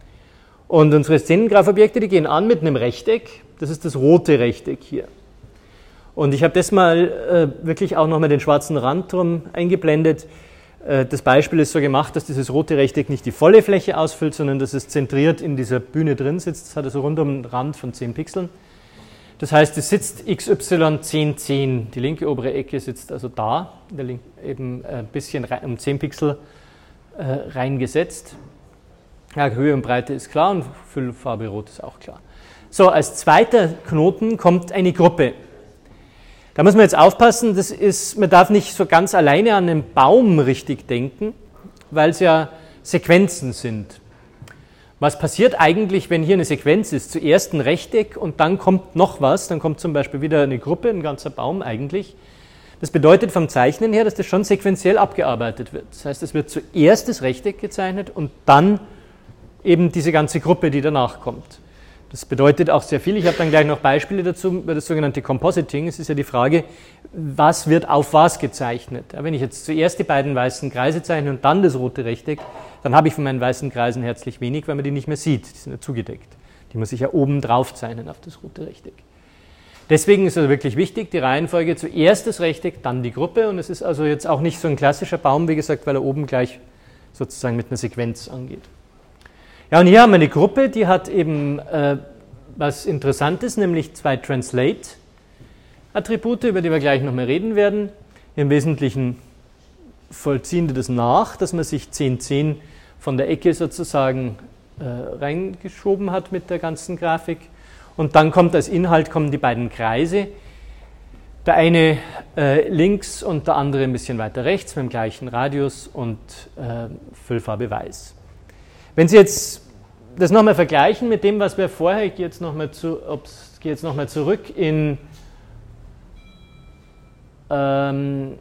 Speaker 1: Und unsere Szenengraph-Objekte, die gehen an mit einem Rechteck, das ist das rote Rechteck hier. Und ich habe das mal äh, wirklich auch nochmal den schwarzen Rand drum eingeblendet. Das Beispiel ist so gemacht, dass dieses rote Rechteck nicht die volle Fläche ausfüllt, sondern dass es zentriert in dieser Bühne drin sitzt. Das hat also rund um einen Rand von zehn Pixeln. Das heißt, es sitzt X Y zehn zehn. Die linke obere Ecke sitzt also da, der Link, eben ein bisschen rein, um zehn Pixel äh, reingesetzt. Ja, Höhe und Breite ist klar und Füllfarbe rot ist auch klar. So, als zweiter Knoten kommt eine Gruppe. Da muss man jetzt aufpassen, das ist, man darf nicht so ganz alleine an einen Baum richtig denken, weil es ja Sequenzen sind. Was passiert eigentlich, wenn hier eine Sequenz ist? Zuerst ein Rechteck und dann kommt noch was, dann kommt zum Beispiel wieder eine Gruppe, ein ganzer Baum eigentlich. Das bedeutet vom Zeichnen her, dass das schon sequenziell abgearbeitet wird. Das heißt, es wird zuerst das Rechteck gezeichnet und dann eben diese ganze Gruppe, die danach kommt. Das bedeutet auch sehr viel. Ich habe dann gleich noch Beispiele dazu, über das sogenannte Compositing. Es ist ja die Frage, was wird auf was gezeichnet. Ja, wenn ich jetzt zuerst die beiden weißen Kreise zeichne und dann das rote Rechteck, dann habe ich von meinen weißen Kreisen herzlich wenig, weil man die nicht mehr sieht. Die sind ja zugedeckt. Die muss ich ja oben drauf zeichnen auf das rote Rechteck. Deswegen ist also wirklich wichtig, die Reihenfolge zuerst das Rechteck, dann die Gruppe. Und es ist also jetzt auch nicht so ein klassischer Baum, wie gesagt, weil er oben gleich sozusagen mit einer Sequenz angeht. Ja, und hier haben wir eine Gruppe, die hat eben äh, was Interessantes, nämlich zwei Translate-Attribute, über die wir gleich nochmal reden werden. Im Wesentlichen vollziehen die das nach, dass man sich zehn zehn von der Ecke sozusagen äh, reingeschoben hat mit der ganzen Grafik. Und dann kommt als Inhalt kommen die beiden Kreise. Der eine äh, links und der andere ein bisschen weiter rechts mit dem gleichen Radius und äh, Füllfarbe weiß. Wenn Sie jetzt das nochmal vergleichen mit dem, was wir vorher, ich gehe jetzt nochmal zu, gehe jetzt noch mal zurück in ähm,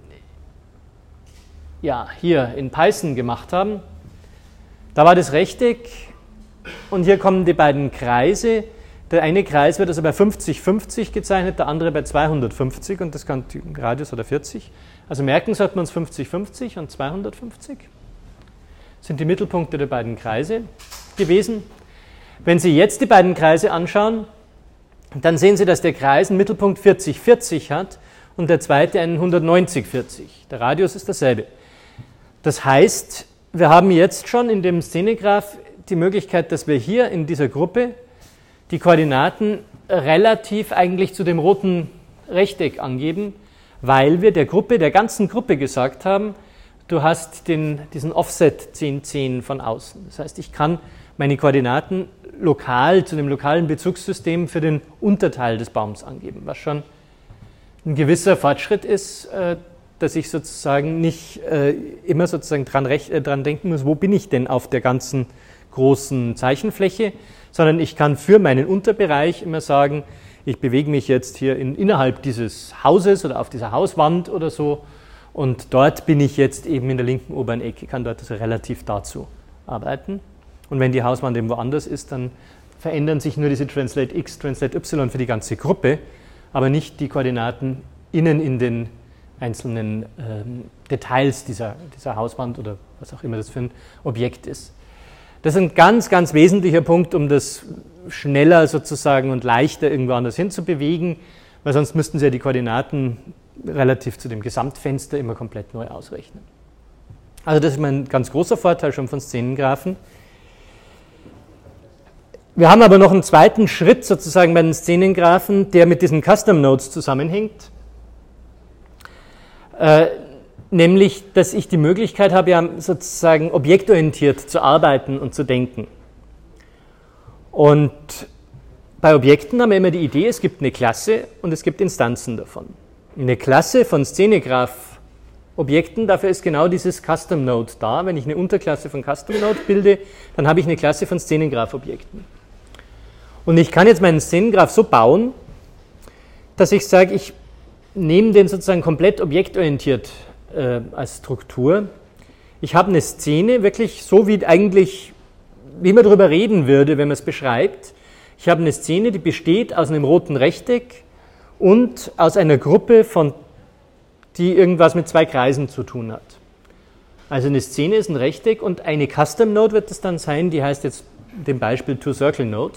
Speaker 1: ja, hier in Python gemacht haben, da war das Rechteck und hier kommen die beiden Kreise. Der eine Kreis wird also bei fünfzig fünfzig gezeichnet, der andere bei zweihundertfünfzig und das kann Radius oder vierzig. Also merken sollte man es fünfzig fünfzig und zweihundertfünfzig. Sind die Mittelpunkte der beiden Kreise gewesen. Wenn Sie jetzt die beiden Kreise anschauen, dann sehen Sie, dass der Kreis einen Mittelpunkt vierzig vierzig hat und der zweite einen hundertneunzig vierzig. Der Radius ist dasselbe. Das heißt, wir haben jetzt schon in dem Szenegraph die Möglichkeit, dass wir hier in dieser Gruppe die Koordinaten relativ eigentlich zu dem roten Rechteck angeben, weil wir der Gruppe, der ganzen Gruppe gesagt haben, du hast den, diesen Offset zehn zehn von außen. Das heißt, ich kann meine Koordinaten lokal zu dem lokalen Bezugssystem für den Unterteil des Baums angeben, was schon ein gewisser Fortschritt ist, äh, dass ich sozusagen nicht äh, immer sozusagen dran, recht, äh, dran denken muss, wo bin ich denn auf der ganzen großen Zeichenfläche, sondern ich kann für meinen Unterbereich immer sagen, ich bewege mich jetzt hier in, innerhalb dieses Hauses oder auf dieser Hauswand oder so und dort bin ich jetzt eben in der linken oberen Ecke, kann dort also relativ dazu arbeiten. Und wenn die Hauswand eben woanders ist, dann verändern sich nur diese Translate X, Translate Y für die ganze Gruppe, aber nicht die Koordinaten innen in den einzelnen ähm, Details dieser, dieser Hauswand oder was auch immer das für ein Objekt ist. Das ist ein ganz, ganz wesentlicher Punkt, um das schneller sozusagen und leichter irgendwo anders hin zu bewegen, weil sonst müssten Sie ja die Koordinaten relativ zu dem Gesamtfenster immer komplett neu ausrechnen. Also das ist mein ganz großer Vorteil schon von Szenengraphen. Wir haben aber noch einen zweiten Schritt sozusagen bei den Szenengraphen, der mit diesen Custom Nodes zusammenhängt. Äh, nämlich, dass ich die Möglichkeit habe, ja sozusagen objektorientiert zu arbeiten und zu denken. Und bei Objekten haben wir immer die Idee, es gibt eine Klasse und es gibt Instanzen davon. Eine Klasse von Szenegraph-Objekten, dafür ist genau dieses Custom Node da. Wenn ich eine Unterklasse von Custom Node bilde, dann habe ich eine Klasse von Szenengraph-Objekten. Und ich kann jetzt meinen Szenengraph so bauen, dass ich sage, ich nehme den sozusagen komplett objektorientiert äh, als Struktur. Ich habe eine Szene, wirklich so wie eigentlich, wie man darüber reden würde, wenn man es beschreibt. Ich habe eine Szene, die besteht aus einem roten Rechteck und aus einer Gruppe, von, die irgendwas mit zwei Kreisen zu tun hat. Also eine Szene ist ein Rechteck und eine Custom Node wird es dann sein, die heißt jetzt dem Beispiel Two-Circle Node.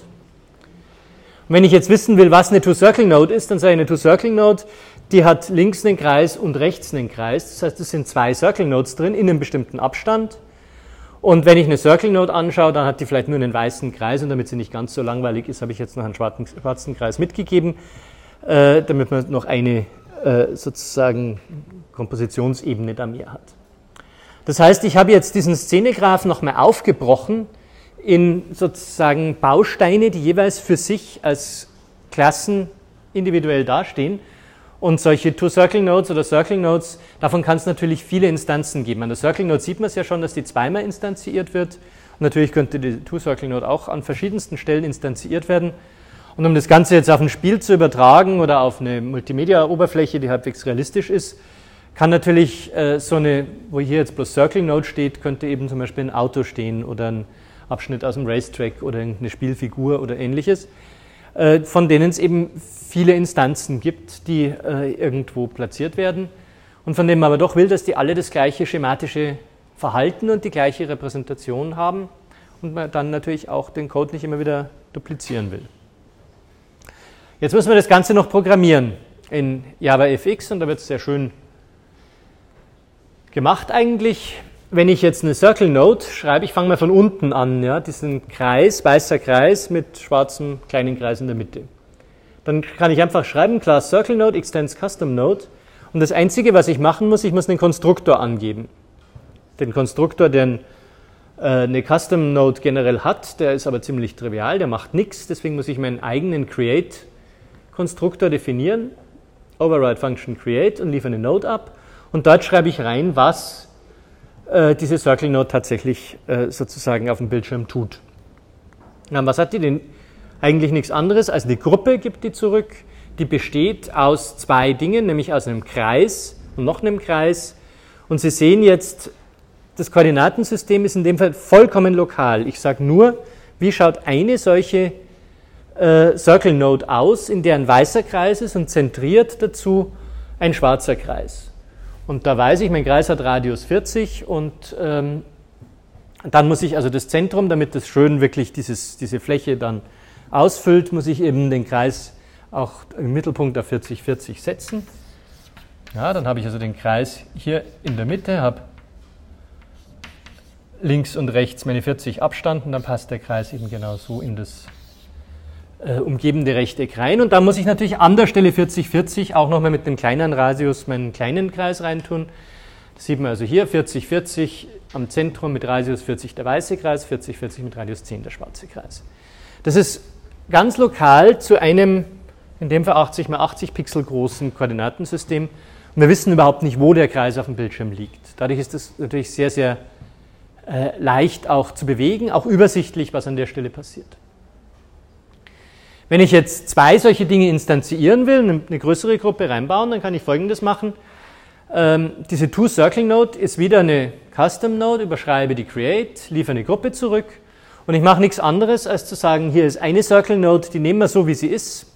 Speaker 1: Und wenn ich jetzt wissen will, was eine Two-Circle-Node ist, dann sage ich, eine Two-Circle-Node, die hat links einen Kreis und rechts einen Kreis. Das heißt, es sind zwei Circle-Nodes drin in einem bestimmten Abstand. Und wenn ich eine Circle-Node anschaue, dann hat die vielleicht nur einen weißen Kreis und damit sie nicht ganz so langweilig ist, habe ich jetzt noch einen schwarzen, schwarzen Kreis mitgegeben, äh, damit man noch eine äh, sozusagen Kompositionsebene da mehr hat. Das heißt, ich habe jetzt diesen Szenegraph nochmal aufgebrochen in sozusagen Bausteine, die jeweils für sich als Klassen individuell dastehen. Und solche Two-Circle-Nodes oder Circle-Nodes, davon kann es natürlich viele Instanzen geben. An der Circle-Node sieht man es ja schon, dass die zweimal instanziert wird. Und natürlich könnte die Two-Circle-Node auch an verschiedensten Stellen instanziert werden. Und um das Ganze jetzt auf ein Spiel zu übertragen oder auf eine Multimedia-Oberfläche, die halbwegs realistisch ist, kann natürlich äh, so eine, wo hier jetzt bloß Circle-Node steht, könnte eben zum Beispiel ein Auto stehen oder ein Abschnitt aus dem Racetrack oder eine Spielfigur oder ähnliches, äh, von denen es eben viele Instanzen gibt, die äh, irgendwo platziert werden und von denen man aber doch will, dass die alle das gleiche schematische Verhalten und die gleiche Repräsentation haben und man dann natürlich auch den Code nicht immer wieder duplizieren will. Jetzt müssen wir das Ganze noch programmieren in JavaFX und da wird es sehr schön gemacht eigentlich. Wenn ich jetzt eine Circle Node schreibe, ich fange mal von unten an, ja, diesen Kreis, weißer Kreis mit schwarzem kleinen Kreis in der Mitte. Dann kann ich einfach schreiben, Class Circle Node extends Custom Node und das Einzige, was ich machen muss, ich muss einen Konstruktor angeben. Den Konstruktor, der äh, eine Custom Node generell hat, der ist aber ziemlich trivial, der macht nichts, deswegen muss ich meinen eigenen Create-Konstruktor definieren, Override Function Create und liefere eine Node ab und dort schreibe ich rein, was diese Circle Node tatsächlich äh, sozusagen auf dem Bildschirm tut. Ja, was hat die denn? Eigentlich nichts anderes als eine Gruppe gibt die zurück, die besteht aus zwei Dingen, nämlich aus einem Kreis und noch einem Kreis. Und Sie sehen jetzt, das Koordinatensystem ist in dem Fall vollkommen lokal. Ich sage nur, wie schaut eine solche äh, Circle Node aus, in der ein weißer Kreis ist und zentriert dazu ein schwarzer Kreis. Und da weiß ich, mein Kreis hat Radius vierzig und ähm, dann muss ich also das Zentrum, damit das schön wirklich dieses, diese Fläche dann ausfüllt, muss ich eben den Kreis auch im Mittelpunkt auf vierzig vierzig setzen. Ja, dann habe ich also den Kreis hier in der Mitte, habe links und rechts meine vierzig Abstand und dann passt der Kreis eben genau so in das äh, umgebende Rechteck rein. Und da muss ich natürlich an der Stelle vierzig, vierzig auch nochmal mit einem kleineren Radius meinen kleinen Kreis reintun. Das sieht man also hier, vierzig, vierzig am Zentrum mit Radius vierzig der weiße Kreis, vierzig, vierzig mit Radius zehn der schwarze Kreis. Das ist ganz lokal zu einem, in dem Fall achtzig mal achtzig Pixel großen Koordinatensystem. Und wir wissen überhaupt nicht, wo der Kreis auf dem Bildschirm liegt. Dadurch ist es natürlich sehr, sehr äh, leicht auch zu bewegen, auch übersichtlich, was an der Stelle passiert. Wenn ich jetzt zwei solche Dinge instanzieren will, eine, eine größere Gruppe reinbauen, dann kann ich Folgendes machen. Ähm, diese ToCircle-Node ist wieder eine Custom-Node, überschreibe die Create, liefere eine Gruppe zurück und ich mache nichts anderes, als zu sagen, hier ist eine Circle-Node, die nehmen wir so, wie sie ist.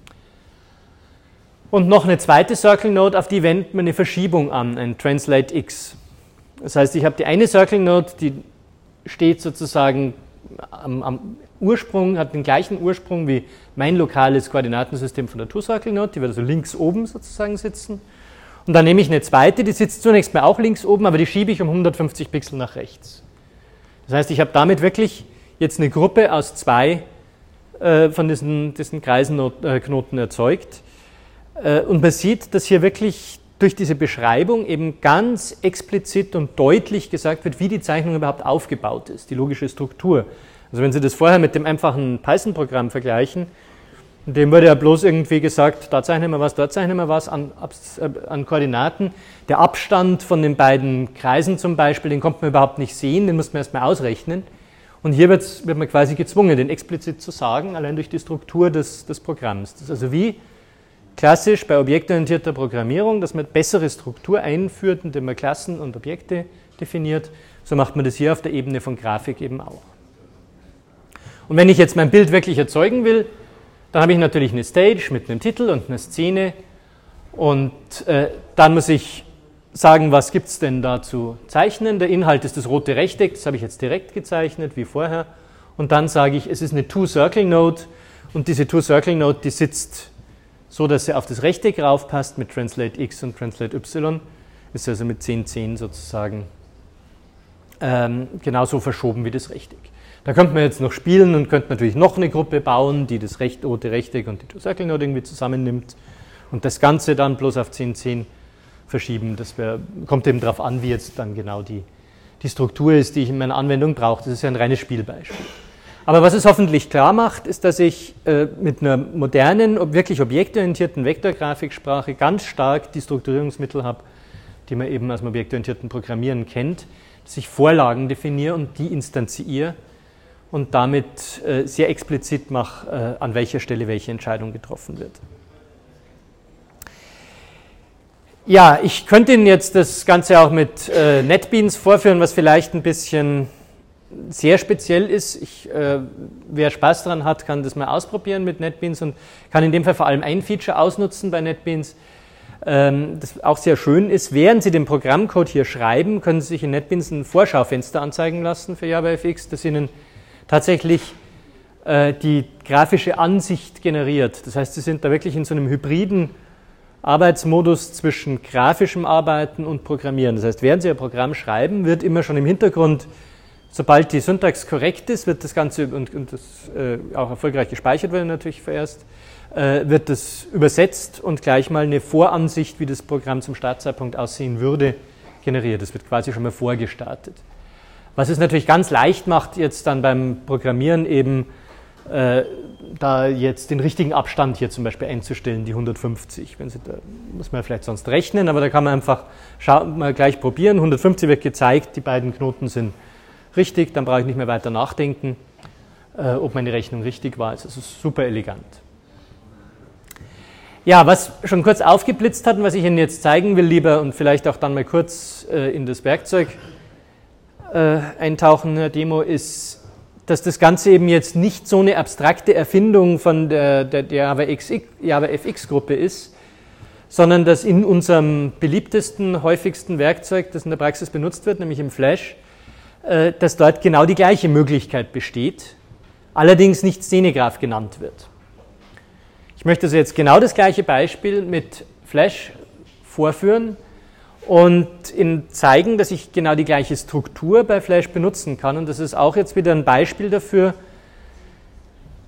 Speaker 1: Und noch eine zweite Circle-Node, auf die wenden wir eine Verschiebung an, ein Translate X. Das heißt, ich habe die eine Circle-Node, die steht sozusagen am, am Ursprung, hat den gleichen Ursprung wie mein lokales Koordinatensystem von der ToCircle-Node, die wird also links oben sozusagen sitzen. Und dann nehme ich eine zweite, die sitzt zunächst mal auch links oben, aber die schiebe ich um hundertfünfzig Pixel nach rechts. Das heißt, ich habe damit wirklich jetzt eine Gruppe aus zwei äh, von diesen, diesen Kreisenknoten erzeugt. Äh, und man sieht, dass hier wirklich durch diese Beschreibung eben ganz explizit und deutlich gesagt wird, wie die Zeichnung überhaupt aufgebaut ist, die logische Struktur. Also wenn Sie das vorher mit dem einfachen Python-Programm vergleichen, in dem wurde ja bloß irgendwie gesagt, da zeichnen wir was, da zeichnen wir was an, an Koordinaten. Der Abstand von den beiden Kreisen zum Beispiel, den konnte man überhaupt nicht sehen, den muss man erstmal ausrechnen. Und hier wird man quasi gezwungen, den explizit zu sagen, allein durch die Struktur des, des Programms. Das ist also wie klassisch bei objektorientierter Programmierung, dass man bessere Struktur einführt, indem man Klassen und Objekte definiert. So macht man das hier auf der Ebene von Grafik eben auch. Und wenn ich jetzt mein Bild wirklich erzeugen will, dann habe ich natürlich eine Stage mit einem Titel und einer Szene und äh, dann muss ich sagen, was gibt es denn da zu zeichnen. Der Inhalt ist das rote Rechteck, das habe ich jetzt direkt gezeichnet, wie vorher. Und dann sage ich, es ist eine ToCircle-Node und diese ToCircle-Node, die sitzt so, dass sie auf das Rechteck raufpasst mit Translate X und Translate Y, ist also mit zehn, zehn sozusagen ähm, genauso verschoben wie das Rechteck. Da könnte man jetzt noch spielen und könnte natürlich noch eine Gruppe bauen, die das Recht, rote Rechteck und die ToCircle-Node irgendwie zusammennimmt und das Ganze dann bloß auf zehn, zehn verschieben. Das wär, kommt eben darauf an, wie jetzt dann genau die, die Struktur ist, die ich in meiner Anwendung brauche. Das ist ja ein reines Spielbeispiel. Aber was es hoffentlich klar macht, ist, dass ich äh, mit einer modernen, wirklich objektorientierten Vektorgrafiksprache ganz stark die Strukturierungsmittel habe, die man eben aus dem objektorientierten Programmieren kennt, dass ich Vorlagen definiere und die instanziere und damit äh, sehr explizit mache, äh, an welcher Stelle welche Entscheidung getroffen wird. Ja, ich könnte Ihnen jetzt das Ganze auch mit äh, NetBeans vorführen, was vielleicht ein bisschen sehr speziell ist. Ich, äh, wer Spaß daran hat, kann das mal ausprobieren mit NetBeans und kann in dem Fall vor allem ein Feature ausnutzen bei NetBeans, ähm, das auch sehr schön ist. Während Sie den Programmcode hier schreiben, können Sie sich in NetBeans ein Vorschaufenster anzeigen lassen für JavaFX, das Ihnen tatsächlich äh, die grafische Ansicht generiert. Das heißt, Sie sind da wirklich in so einem hybriden Arbeitsmodus zwischen grafischem Arbeiten und Programmieren. Das heißt, während Sie Ihr Programm schreiben, wird immer schon im Hintergrund, sobald die Syntax korrekt ist, wird das Ganze und, und das äh, auch erfolgreich gespeichert wird natürlich vorerst, äh, wird das übersetzt und gleich mal eine Voransicht, wie das Programm zum Startzeitpunkt aussehen würde, generiert. Das wird quasi schon mal vorgestartet. Was es natürlich ganz leicht macht, jetzt dann beim Programmieren eben äh, da jetzt den richtigen Abstand hier zum Beispiel einzustellen, die hundertfünfzig. Wenn Sie, da muss man vielleicht sonst rechnen, aber da kann man einfach schau, mal gleich probieren. hundertfünfzig wird gezeigt, die beiden Knoten sind richtig, dann brauche ich nicht mehr weiter nachdenken, äh, ob meine Rechnung richtig war. Also es ist super elegant. Ja, was schon kurz aufgeblitzt hat und was ich Ihnen jetzt zeigen will lieber und vielleicht auch dann mal kurz äh, in das Werkzeug äh, eintauchen in der Demo, ist, dass das Ganze eben jetzt nicht so eine abstrakte Erfindung von der, der, der JavaFX-Gruppe ist, sondern dass in unserem beliebtesten, häufigsten Werkzeug, das in der Praxis benutzt wird, nämlich im Flash, äh, dass dort genau die gleiche Möglichkeit besteht, allerdings nicht Szenegraph genannt wird. Ich möchte also jetzt genau das gleiche Beispiel mit Flash vorführen und Ihnen zeigen, dass ich genau die gleiche Struktur bei Flash benutzen kann. Und das ist auch jetzt wieder ein Beispiel dafür,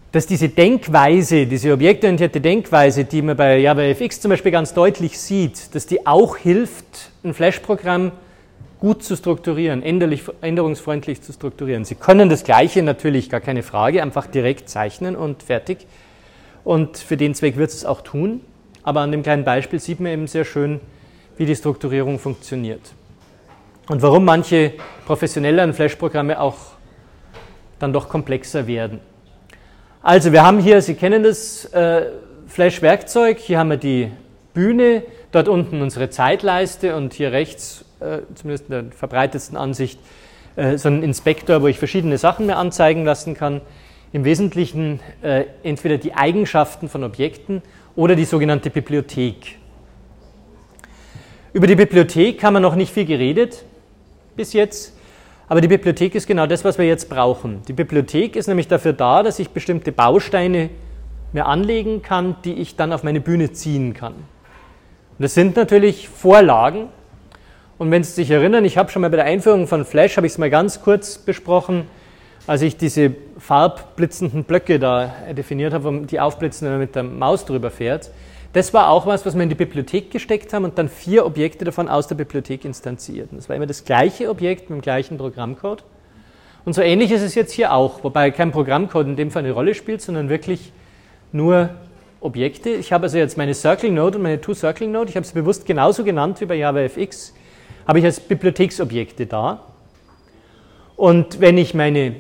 Speaker 1: dass diese Denkweise, diese objektorientierte Denkweise, die man bei JavaFX zum Beispiel ganz deutlich sieht, dass die auch hilft, ein Flash-Programm gut zu strukturieren, änderlich, änderungsfreundlich zu strukturieren. Sie können das Gleiche natürlich, gar keine Frage, einfach direkt zeichnen und fertig. Und für den Zweck wird es auch tun. Aber an dem kleinen Beispiel sieht man eben sehr schön, wie die Strukturierung funktioniert. Und warum manche professionelleren Flash-Programme auch dann doch komplexer werden. Also wir haben hier, Sie kennen das äh, Flash-Werkzeug, hier haben wir die Bühne, dort unten unsere Zeitleiste und hier rechts, äh, zumindest in der verbreitetsten Ansicht, äh, so einen Inspektor, wo ich verschiedene Sachen mir anzeigen lassen kann. Im Wesentlichen äh, entweder die Eigenschaften von Objekten oder die sogenannte Bibliothek. Über die Bibliothek haben wir noch nicht viel geredet bis jetzt, aber die Bibliothek ist genau das, was wir jetzt brauchen. Die Bibliothek ist nämlich dafür da, dass ich bestimmte Bausteine mir anlegen kann, die ich dann auf meine Bühne ziehen kann. Und das sind natürlich Vorlagen. Und wenn Sie sich erinnern, ich habe schon mal bei der Einführung von Flash, habe ich es mal ganz kurz besprochen, als ich diese farbblitzenden Blöcke da definiert habe, die aufblitzen, wenn man mit der Maus drüber fährt. Das war auch was, was wir in die Bibliothek gesteckt haben und dann vier Objekte davon aus der Bibliothek instanzierten. Das war immer das gleiche Objekt mit dem gleichen Programmcode. Und so ähnlich ist es jetzt hier auch, wobei kein Programmcode in dem Fall eine Rolle spielt, sondern wirklich nur Objekte. Ich habe also jetzt meine Circle Node und meine ToCircle Node, ich habe sie bewusst genauso genannt wie bei JavaFX, habe ich als Bibliotheksobjekte da. Und wenn ich meine,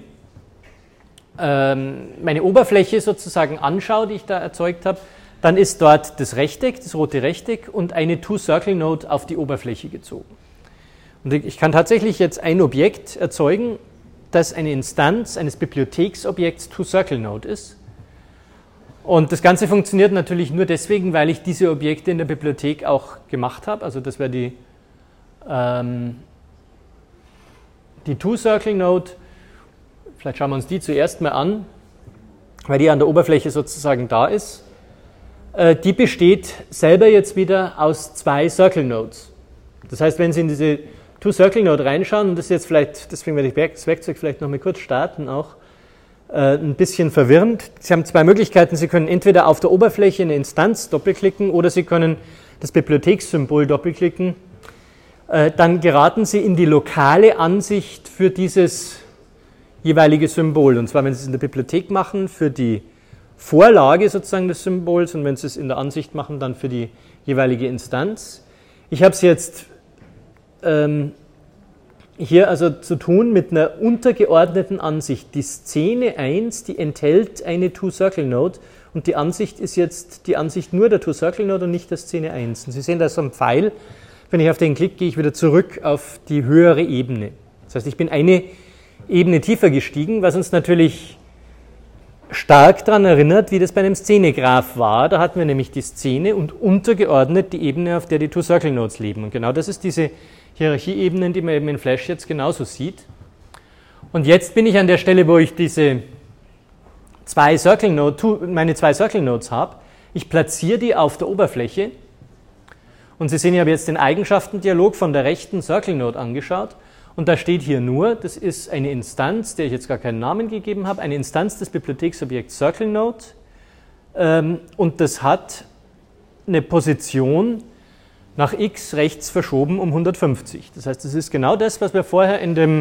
Speaker 1: ähm, meine Oberfläche sozusagen anschaue, die ich da erzeugt habe, dann ist dort das Rechteck, das rote Rechteck und eine ToCircle Node auf die Oberfläche gezogen. Und ich kann tatsächlich jetzt ein Objekt erzeugen, das eine Instanz eines Bibliotheksobjekts ToCircle Node ist. Und das Ganze funktioniert natürlich nur deswegen, weil ich diese Objekte in der Bibliothek auch gemacht habe. Also das wäre die, ähm, die ToCircle Node. Vielleicht schauen wir uns die zuerst mal an, weil die an der Oberfläche sozusagen da ist. Die besteht selber jetzt wieder aus zwei Circle Nodes. Das heißt, wenn Sie in diese ToCircle Node reinschauen, und das ist jetzt vielleicht, deswegen werde ich das Werkzeug vielleicht noch mal kurz starten, auch äh, ein bisschen verwirrend. Sie haben zwei Möglichkeiten. Sie können entweder auf der Oberfläche eine Instanz doppelklicken oder Sie können das Bibliothekssymbol doppelklicken. Äh, dann geraten Sie in die lokale Ansicht für dieses jeweilige Symbol. Und zwar, wenn Sie es in der Bibliothek machen, für die Vorlage sozusagen des Symbols und wenn Sie es in der Ansicht machen, dann für die jeweilige Instanz. Ich habe es jetzt ähm, hier also zu tun mit einer untergeordneten Ansicht. Die Szene eins, die enthält eine ToCircle Node und die Ansicht ist jetzt die Ansicht nur der ToCircle Node und nicht der Szene eins. Und Sie sehen da so einen Pfeil, wenn ich auf den klicke, gehe ich wieder zurück auf die höhere Ebene. Das heißt, ich bin eine Ebene tiefer gestiegen, was uns natürlich stark daran erinnert, wie das bei einem Szenegraph war. Da hatten wir nämlich die Szene und untergeordnet die Ebene, auf der die ToCircle Nodes leben. Und genau das ist diese Hierarchieebenen, die man eben in Flash jetzt genauso sieht. Und jetzt bin ich an der Stelle, wo ich diese zwei Circle Node, meine zwei Circle Nodes habe. Ich platziere die auf der Oberfläche. Und Sie sehen, ich habe jetzt den Eigenschaftendialog von der rechten Circle Node angeschaut. Und da steht hier nur, das ist eine Instanz, der ich jetzt gar keinen Namen gegeben habe, eine Instanz des Bibliotheksobjekts Circle Node. Ähm, und das hat eine Position nach x rechts verschoben um hundertfünfzig. Das heißt, das ist genau das, was wir vorher in dem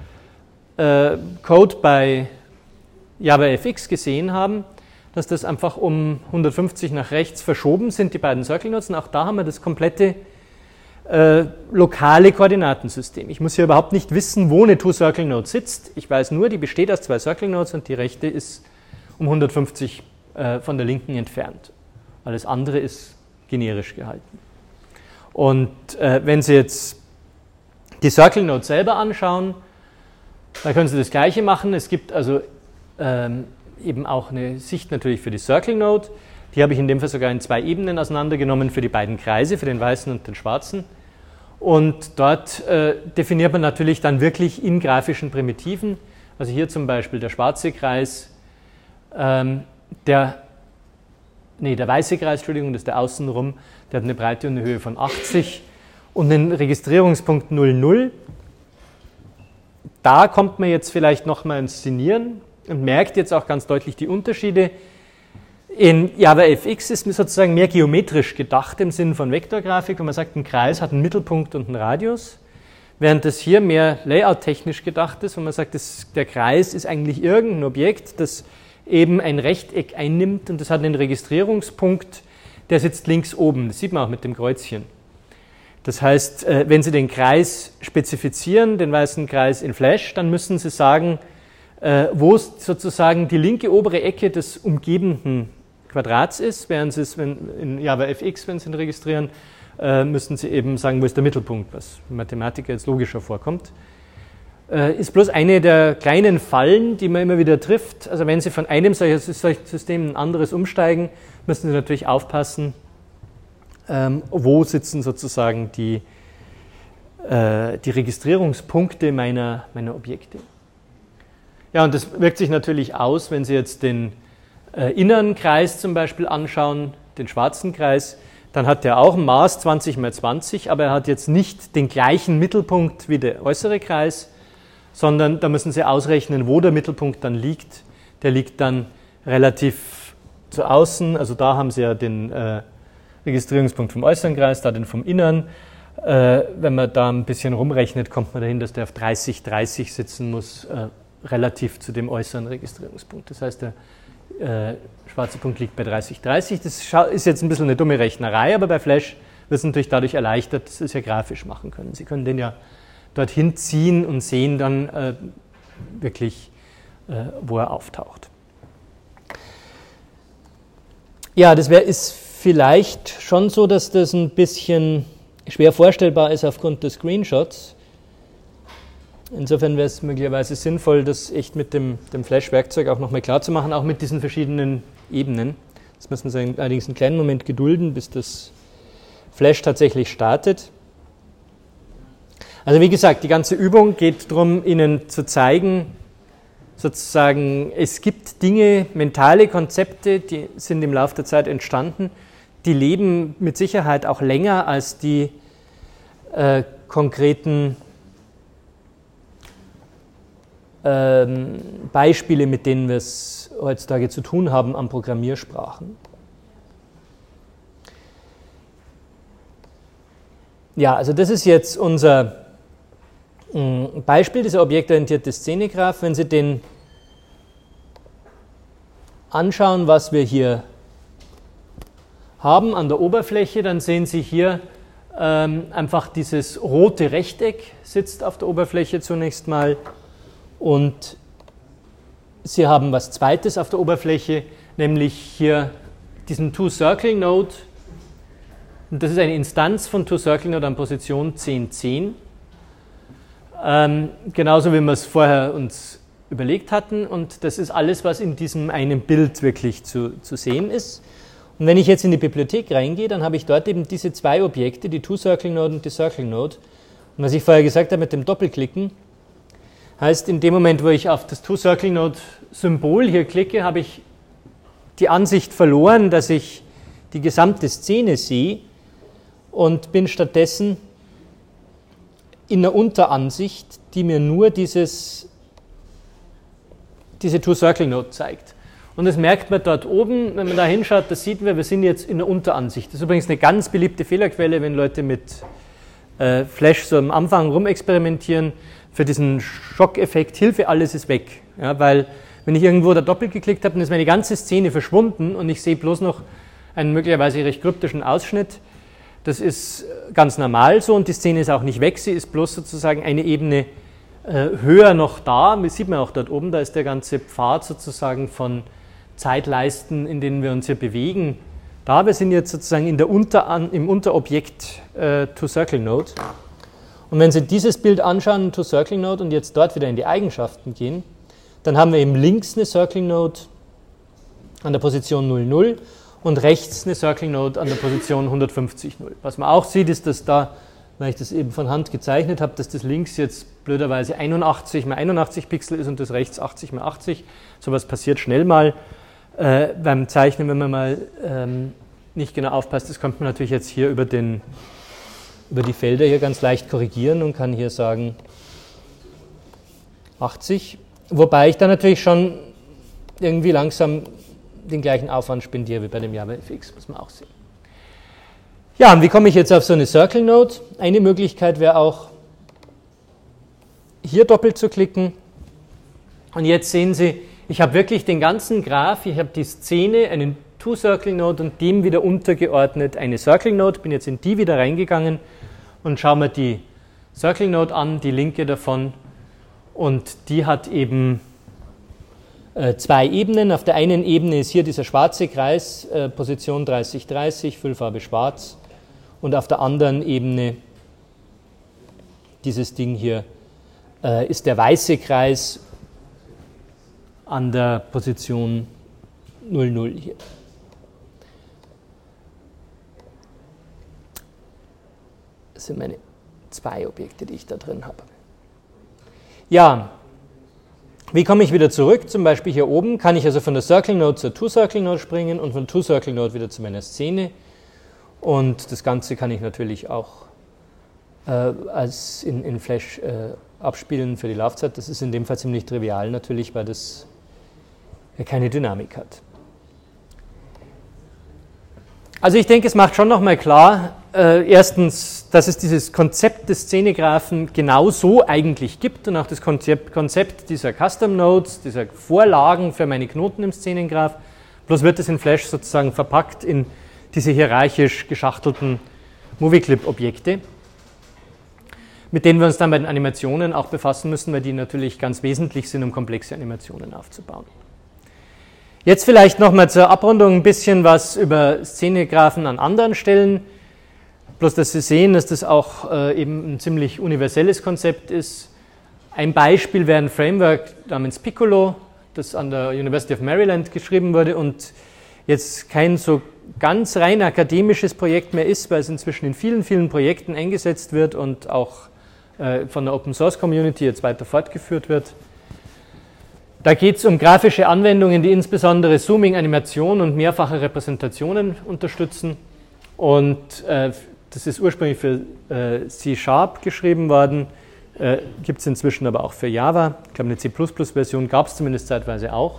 Speaker 1: äh, Code bei JavaFX gesehen haben, dass das einfach um hundertfünfzig nach rechts verschoben sind, die beiden Circle Nodes. Und auch da haben wir das komplette Äh, lokale Koordinatensystem. Ich muss hier überhaupt nicht wissen, wo eine ToCircle Node sitzt. Ich weiß nur, die besteht aus zwei Circle Nodes und die rechte ist um hundertfünfzig äh, von der linken entfernt. Alles andere ist generisch gehalten. Und äh, wenn Sie jetzt die Circle Node selber anschauen, da können Sie das Gleiche machen. Es gibt also ähm, eben auch eine Sicht natürlich für die Circle Node. Die habe ich in dem Fall sogar in zwei Ebenen auseinandergenommen für die beiden Kreise, für den weißen und den schwarzen. Und dort äh, definiert man natürlich dann wirklich in grafischen Primitiven, also hier zum Beispiel der schwarze Kreis, ähm, der, nee, der weiße Kreis, Entschuldigung, das ist der außenrum, der hat eine Breite und eine Höhe von achtzig und einen Registrierungspunkt null null. Da kommt man jetzt vielleicht nochmal ins Szenieren. und merkt jetzt auch ganz deutlich die Unterschiede. In JavaFX ist sozusagen mehr geometrisch gedacht im Sinn von Vektorgrafik, wo man sagt, ein Kreis hat einen Mittelpunkt und einen Radius, während das hier mehr layout-technisch gedacht ist, wo man sagt, das, der Kreis ist eigentlich irgendein Objekt, das eben ein Rechteck einnimmt und das hat einen Registrierungspunkt, der sitzt links oben. Das sieht man auch mit dem Kreuzchen. Das heißt, wenn Sie den Kreis spezifizieren, den weißen Kreis in Flash, dann müssen Sie sagen, wo sozusagen die linke obere Ecke des umgebenden Quadrats ist, während Sie es wenn, in JavaFX, wenn Sie ihn registrieren, müssen Sie eben sagen, wo ist der Mittelpunkt, was für Mathematiker jetzt logischer vorkommt. Ist bloß eine der kleinen Fallen, die man immer wieder trifft. Also wenn Sie von einem solchen System in ein anderes umsteigen, müssen Sie natürlich aufpassen, ähm, wo sitzen sozusagen die, äh, die Registrierungspunkte meiner, meiner Objekte. Ja, und das wirkt sich natürlich aus, wenn Sie jetzt den äh, inneren Kreis zum Beispiel anschauen, den schwarzen Kreis, dann hat der auch ein Maß zwanzig mal zwanzig, aber er hat jetzt nicht den gleichen Mittelpunkt wie der äußere Kreis, sondern da müssen Sie ausrechnen, wo der Mittelpunkt dann liegt. Der liegt dann relativ zu außen, also da haben Sie ja den äh, Registrierungspunkt vom äußeren Kreis, da den vom inneren. Äh, wenn man da ein bisschen rumrechnet, kommt man dahin, dass der auf dreißig, dreißig sitzen muss, äh, relativ zu dem äußeren Registrierungspunkt. Das heißt, der äh, schwarze Punkt liegt bei dreißig, dreißig. Das ist jetzt ein bisschen eine dumme Rechnerei, aber bei Flash wird es natürlich dadurch erleichtert, dass Sie es ja grafisch machen können. Sie können den ja dorthin ziehen und sehen dann äh, wirklich, äh, wo er auftaucht. Ja, das wär, ist vielleicht schon so, dass das ein bisschen schwer vorstellbar ist aufgrund des Screenshots. Insofern wäre es möglicherweise sinnvoll, das echt mit dem, dem Flash-Werkzeug auch nochmal klar zu machen, auch mit diesen verschiedenen Ebenen. Das müssen Sie allerdings einen kleinen Moment gedulden, bis das Flash tatsächlich startet. Also wie gesagt, die ganze Übung geht darum, Ihnen zu zeigen, sozusagen, es gibt Dinge, mentale Konzepte, die sind im Laufe der Zeit entstanden, die leben mit Sicherheit auch länger als die äh, konkreten ähm, Beispiele, mit denen wir es heutzutage zu tun haben an Programmiersprachen. Ja, also das ist jetzt unser Beispiel, dieser objektorientierte Szenegraph. Wenn Sie den anschauen, was wir hier haben an der Oberfläche, dann sehen Sie hier ähm, einfach dieses rote Rechteck sitzt auf der Oberfläche zunächst mal und Sie haben was Zweites auf der Oberfläche, nämlich hier diesen ToCircle-Node. Und das ist eine Instanz von ToCircle-Node an Position zehn, zehn. Ähm, genauso wie wir es vorher uns überlegt hatten, und das ist alles, was in diesem einen Bild wirklich zu, zu sehen ist. Und wenn ich jetzt in die Bibliothek reingehe, dann habe ich dort eben diese zwei Objekte, die ToCircle-Node und die Circle-Node. Und was ich vorher gesagt habe mit dem Doppelklicken, heißt, in dem Moment, wo ich auf das ToCircle-Node-Symbol hier klicke, habe ich die Ansicht verloren, dass ich die gesamte Szene sehe und bin stattdessen in einer Unteransicht, die mir nur dieses, diese ToCircle-Node zeigt. Und das merkt man dort oben, wenn man da hinschaut, das sieht man, wir sind jetzt in der Unteransicht. Das ist übrigens eine ganz beliebte Fehlerquelle, wenn Leute mit äh, Flash so am Anfang rumexperimentieren. Für diesen Schockeffekt, Hilfe, alles ist weg. Ja, weil wenn ich irgendwo da doppelt geklickt habe, dann ist meine ganze Szene verschwunden und ich sehe bloß noch einen möglicherweise recht kryptischen Ausschnitt. Das ist ganz normal so und die Szene ist auch nicht weg, sie ist bloß sozusagen eine Ebene äh, höher noch da. Das sieht man auch dort oben, da ist der ganze Pfad sozusagen von Zeitleisten, in denen wir uns hier bewegen. Da, wir sind jetzt sozusagen in der Unteran, im Unterobjekt äh, ToCircle-Node. Und wenn Sie dieses Bild anschauen, ToCircle-Node, und jetzt dort wieder in die Eigenschaften gehen, dann haben wir eben links eine Circle-Node an der Position null, null und rechts eine Circle-Node an der Position hundertfünfzig, null. Was man auch sieht, ist, dass da, weil ich das eben von Hand gezeichnet habe, dass das links jetzt blöderweise einundachtzig mal einundachtzig Pixel ist und das rechts achtzig mal achtzig. Sowas passiert schnell mal äh, beim Zeichnen, wenn man mal ähm, nicht genau aufpasst. Das kommt man natürlich jetzt hier über, den, über die Felder hier ganz leicht korrigieren und kann hier sagen achtzig. Wobei ich da natürlich schon irgendwie langsam den gleichen Aufwand spendiere wie bei dem JavaFX, muss man auch sehen. Ja, und wie komme ich jetzt auf so eine Circle Node? Eine Möglichkeit wäre auch, hier doppelt zu klicken. Und jetzt sehen Sie, ich habe wirklich den ganzen Graph, ich habe die Szene, einen Two-Circle-Node und dem wieder untergeordnet eine Circle-Node. Bin jetzt in die wieder reingegangen und schaue mir die Circle-Node an, die linke davon. Und die hat eben äh, zwei Ebenen. Auf der einen Ebene ist hier dieser schwarze Kreis, äh, Position dreißig dreißig, Füllfarbe schwarz. Und auf der anderen Ebene, dieses Ding hier, äh, ist der weiße Kreis an der Position null null hier. Das sind meine zwei Objekte, die ich da drin habe. Ja, wie komme ich wieder zurück? Zum Beispiel hier oben kann ich also von der Circle Node zur Two-Circle Node springen und von Two-Circle Node wieder zu meiner Szene. Und das Ganze kann ich natürlich auch äh, als in, in Flash äh, abspielen für die Laufzeit. Das ist in dem Fall ziemlich trivial natürlich, weil das ja keine Dynamik hat. Also ich denke, es macht schon nochmal klar, äh, erstens, dass es dieses Konzept des Szenegraphen genau so eigentlich gibt und auch das Konzept, Konzept dieser Custom Nodes, dieser Vorlagen für meine Knoten im Szenengraph, bloß wird es in Flash sozusagen verpackt in diese hierarchisch geschachtelten Movie-Clip-Objekte, mit denen wir uns dann bei den Animationen auch befassen müssen, weil die natürlich ganz wesentlich sind, um komplexe Animationen aufzubauen. Jetzt vielleicht nochmal zur Abrundung ein bisschen was über Szenegraphen an anderen Stellen. Bloß, dass Sie sehen, dass das auch äh, eben ein ziemlich universelles Konzept ist. Ein Beispiel wäre ein Framework namens Piccolo, das an der University of Maryland geschrieben wurde und jetzt kein so ganz rein akademisches Projekt mehr ist, weil es inzwischen in vielen, vielen Projekten eingesetzt wird und auch äh, von der Open Source Community jetzt weiter fortgeführt wird. Da geht es um grafische Anwendungen, die insbesondere Zooming, Animation und mehrfache Repräsentationen unterstützen. Und äh, das ist ursprünglich für äh, C Sharp geschrieben worden, äh, gibt es inzwischen aber auch für Java. Ich glaube, eine C plus plus Version gab es zumindest zeitweise auch.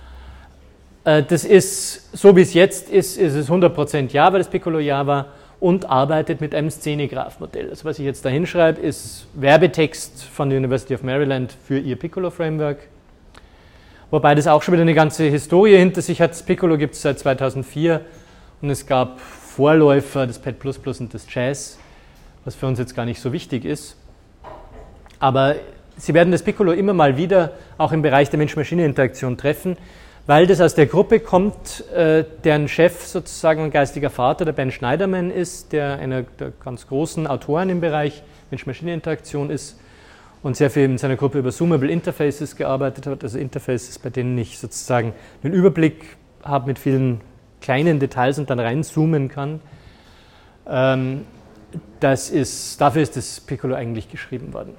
Speaker 1: Äh, das ist, so wie es jetzt ist, ist es hundert Prozent Java, das Piccolo Java, und arbeitet mit einem Szenegraph-Modell. Also was ich jetzt da hinschreibe, ist Werbetext von der University of Maryland für ihr Piccolo-Framework. Wobei das auch schon wieder eine ganze Historie hinter sich hat. Das Piccolo gibt es seit zweitausendvier und es gab Vorläufer, das Pad plus plus und das Jazz, was für uns jetzt gar nicht so wichtig ist. Aber Sie werden das Piccolo immer mal wieder auch im Bereich der Mensch-Maschine-Interaktion treffen, weil das aus der Gruppe kommt, äh, deren Chef sozusagen ein geistiger Vater, der Ben Schneiderman ist, der einer der ganz großen Autoren im Bereich Mensch-Maschine-Interaktion ist und sehr viel in seiner Gruppe über Zoomable Interfaces gearbeitet hat, also Interfaces, bei denen ich sozusagen einen Überblick habe mit vielen kleinen Details und dann reinzoomen kann. Ähm, das ist, dafür ist das Piccolo eigentlich geschrieben worden.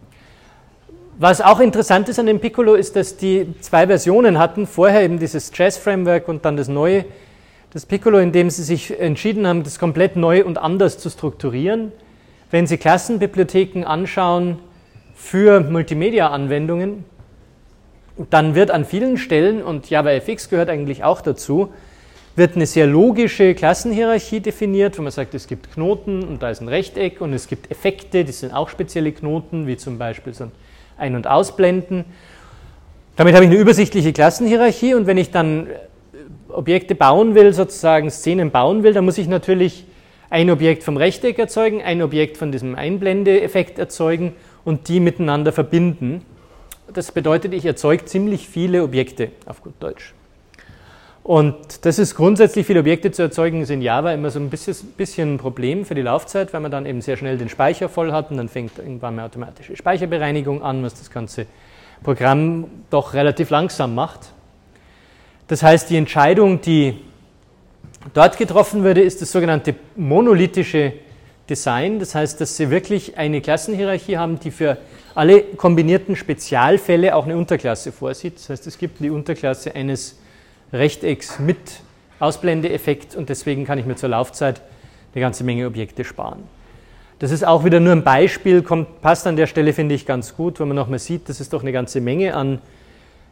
Speaker 1: Was auch interessant ist an dem Piccolo, ist, dass die zwei Versionen hatten, vorher eben dieses Jazz-Framework und dann das neue, das Piccolo, in dem sie sich entschieden haben, das komplett neu und anders zu strukturieren. Wenn Sie Klassenbibliotheken anschauen, für Multimedia-Anwendungen, dann wird an vielen Stellen, und JavaFX gehört eigentlich auch dazu, wird eine sehr logische Klassenhierarchie definiert, wo man sagt, es gibt Knoten und da ist ein Rechteck und es gibt Effekte, die sind auch spezielle Knoten, wie zum Beispiel so ein Ein- und Ausblenden. Damit habe ich eine übersichtliche Klassenhierarchie und wenn ich dann Objekte bauen will, sozusagen Szenen bauen will, dann muss ich natürlich ein Objekt vom Rechteck erzeugen, ein Objekt von diesem Einblendeeffekt erzeugen und die miteinander verbinden. Das bedeutet, ich erzeuge ziemlich viele Objekte, auf gut Deutsch. Und das ist grundsätzlich, viele Objekte zu erzeugen, ist in Java immer so ein bisschen, bisschen ein Problem für die Laufzeit, weil man dann eben sehr schnell den Speicher voll hat und dann fängt irgendwann eine automatische Speicherbereinigung an, was das ganze Programm doch relativ langsam macht. Das heißt, die Entscheidung, die dort getroffen wurde, ist das sogenannte monolithische Design. Das heißt, dass Sie wirklich eine Klassenhierarchie haben, die für alle kombinierten Spezialfälle auch eine Unterklasse vorsieht. Das heißt, es gibt die Unterklasse eines Rechtecks mit Ausblendeeffekt und deswegen kann ich mir zur Laufzeit eine ganze Menge Objekte sparen. Das ist auch wieder nur ein Beispiel, kommt, passt an der Stelle, finde ich, ganz gut, wenn man nochmal sieht, das ist doch eine ganze Menge an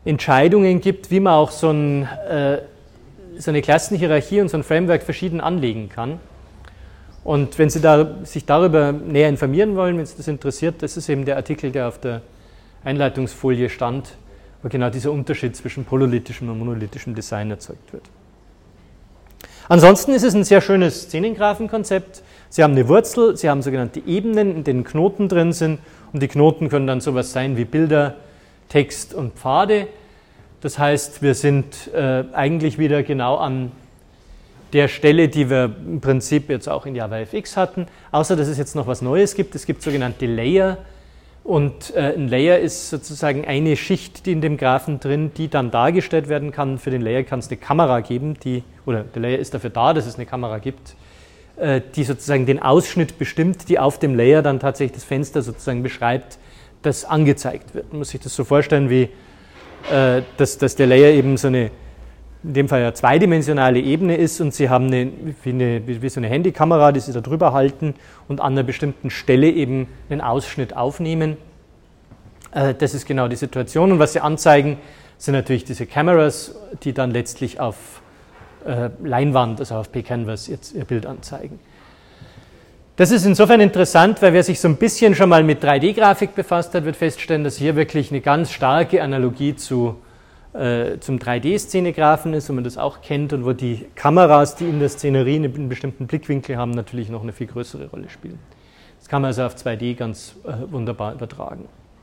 Speaker 1: Entscheidungen gibt, wie man auch so, ein, äh, so eine Klassenhierarchie und so ein Framework verschieden anlegen kann. Und wenn Sie da, sich darüber näher informieren wollen, wenn Sie das interessiert, das ist eben der Artikel, der auf der Einleitungsfolie stand, wo genau dieser Unterschied zwischen pololithischem und monolithischem Design erzeugt wird. Ansonsten ist es ein sehr schönes Szenengraphenkonzept. Sie haben eine Wurzel, Sie haben sogenannte Ebenen, in denen Knoten drin sind, und die Knoten können dann sowas sein wie Bilder, Text und Pfade. Das heißt, wir sind äh, eigentlich wieder genau an der Stelle, die wir im Prinzip jetzt auch in JavaFX hatten, außer dass es jetzt noch was Neues gibt. Es gibt sogenannte Layer, und äh, ein Layer ist sozusagen eine Schicht, die in dem Graphen drin, die dann dargestellt werden kann. Für den Layer kann es eine Kamera geben, die, oder der Layer ist dafür da, dass es eine Kamera gibt, äh, die sozusagen den Ausschnitt bestimmt, die auf dem Layer dann tatsächlich das Fenster sozusagen beschreibt, das angezeigt wird. Man muss sich das so vorstellen, wie äh, dass, dass der Layer eben so eine, in dem Fall ja zweidimensionale Ebene ist, und Sie haben eine, wie, eine, wie so eine Handykamera, die Sie da drüber halten und an einer bestimmten Stelle eben einen Ausschnitt aufnehmen. Äh, das ist genau die Situation, und was Sie anzeigen, sind natürlich diese Cameras, die dann letztlich auf äh, Leinwand, also auf P-Canvas jetzt Ihr Bild anzeigen. Das ist insofern interessant, weil wer sich so ein bisschen schon mal mit drei D-Grafik befasst hat, wird feststellen, dass hier wirklich eine ganz starke Analogie zu zum drei D-Szenegraphen ist, wo man das auch kennt, und wo die Kameras, die in der Szenerie einen bestimmten Blickwinkel haben, natürlich noch eine viel größere Rolle spielen. Das kann man also auf zwei D ganz äh, wunderbar übertragen.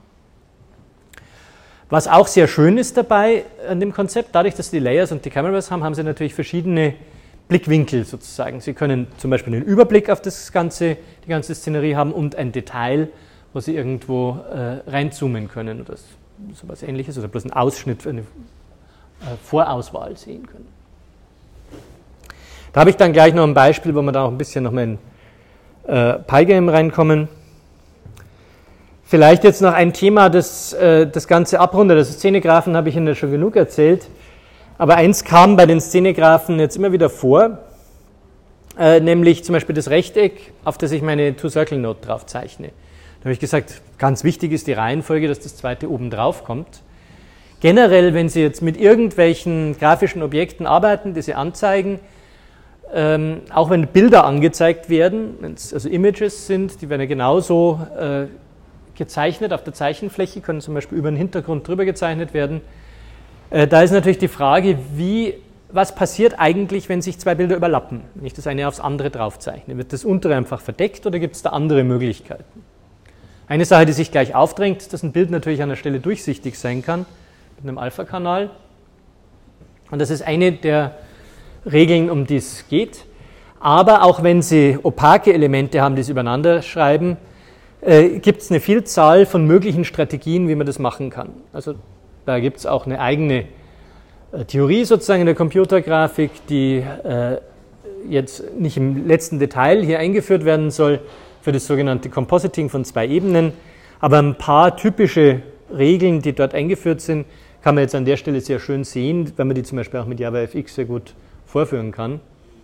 Speaker 1: Was auch sehr schön ist dabei an dem Konzept, dadurch, dass Sie die Layers und die Kameras haben, haben Sie natürlich verschiedene Blickwinkel sozusagen. Sie können zum Beispiel einen Überblick auf das ganze, die ganze Szenerie haben und ein Detail, wo Sie irgendwo äh, reinzoomen können oder so etwas Ähnliches, oder bloß einen Ausschnitt für eine äh, Vorauswahl sehen können. Da habe ich dann gleich noch ein Beispiel, wo wir da auch ein bisschen noch mal in äh, Pygame reinkommen. Vielleicht jetzt noch ein Thema, das äh, das Ganze abrundet. Das Szenegraphen habe ich Ihnen ja schon genug erzählt, aber eins kam bei den Szenegraphen jetzt immer wieder vor, äh, nämlich zum Beispiel das Rechteck, auf das ich meine Two-Circle-Node drauf zeichne. Da habe ich gesagt, ganz wichtig ist die Reihenfolge, dass das zweite oben drauf kommt. Generell, wenn Sie jetzt mit irgendwelchen grafischen Objekten arbeiten, die Sie anzeigen, ähm, auch wenn Bilder angezeigt werden, wenn es also Images sind, die werden ja genauso äh, gezeichnet auf der Zeichenfläche, können zum Beispiel über den Hintergrund drüber gezeichnet werden. Äh, da ist natürlich die Frage, wie, was passiert eigentlich, wenn sich zwei Bilder überlappen, wenn ich das eine aufs andere drauf zeichne? Wird das untere einfach verdeckt oder gibt es da andere Möglichkeiten? Eine Sache, die sich gleich aufdrängt, dass ein Bild natürlich an der Stelle durchsichtig sein kann, mit einem Alpha-Kanal. Und das ist eine der Regeln, um die es geht. Aber auch wenn Sie opake Elemente haben, die Sie übereinander schreiben, äh, gibt es eine Vielzahl von möglichen Strategien, wie man das machen kann. Also da gibt es auch eine eigene äh, Theorie sozusagen in der Computergrafik, die äh, jetzt nicht im letzten Detail hier eingeführt werden soll, für das sogenannte Compositing von zwei Ebenen. Aber ein paar typische Regeln, die dort eingeführt sind, kann man jetzt an der Stelle sehr schön sehen, weil man die zum Beispiel auch mit JavaFX sehr gut vorführen kann.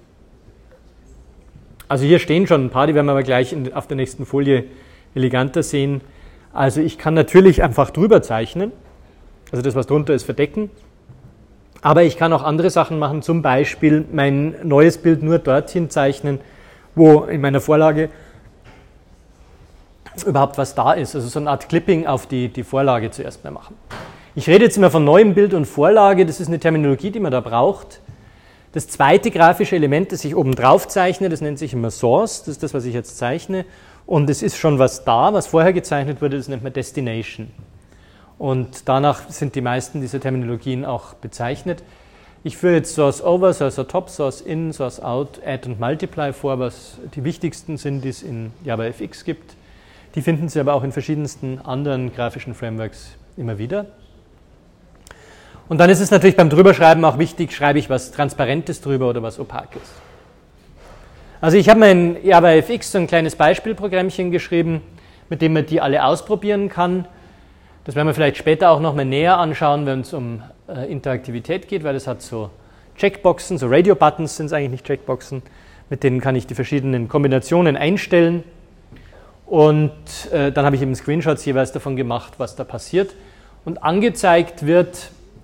Speaker 1: Also hier stehen schon ein paar, die werden wir aber gleich in, auf der nächsten Folie eleganter sehen. Also ich kann natürlich einfach drüber zeichnen, also das, was drunter ist, verdecken. Aber ich kann auch andere Sachen machen, zum Beispiel mein neues Bild nur dorthin zeichnen, wo in meiner Vorlage überhaupt was da ist, also so eine Art Clipping auf die, die Vorlage zuerst mal machen. Ich rede jetzt immer von neuem Bild und Vorlage, das ist eine Terminologie, die man da braucht. Das zweite grafische Element, das ich oben drauf zeichne, das nennt sich immer Source, das ist das, was ich jetzt zeichne, und es ist schon was da, was vorher gezeichnet wurde, das nennt man Destination. Und danach sind die meisten dieser Terminologien auch bezeichnet. Ich führe jetzt Source Over, Source Top, Source In, Source Out, Add und Multiply vor, was die wichtigsten sind, die es in JavaFX gibt. Die finden Sie aber auch in verschiedensten anderen grafischen Frameworks immer wieder. Und dann ist es natürlich beim Drüberschreiben auch wichtig, schreibe ich was Transparentes drüber oder was Opakes. Also ich habe mir in JavaFX so ein kleines Beispielprogrammchen geschrieben, mit dem man die alle ausprobieren kann. Das werden wir vielleicht später auch noch mal näher anschauen, wenn es um äh, Interaktivität geht, weil das hat so Checkboxen, so Radio-Buttons sind es eigentlich nicht Checkboxen, mit denen kann ich die verschiedenen Kombinationen einstellen. Und äh, dann habe ich eben Screenshots jeweils davon gemacht, was da passiert. Und angezeigt wird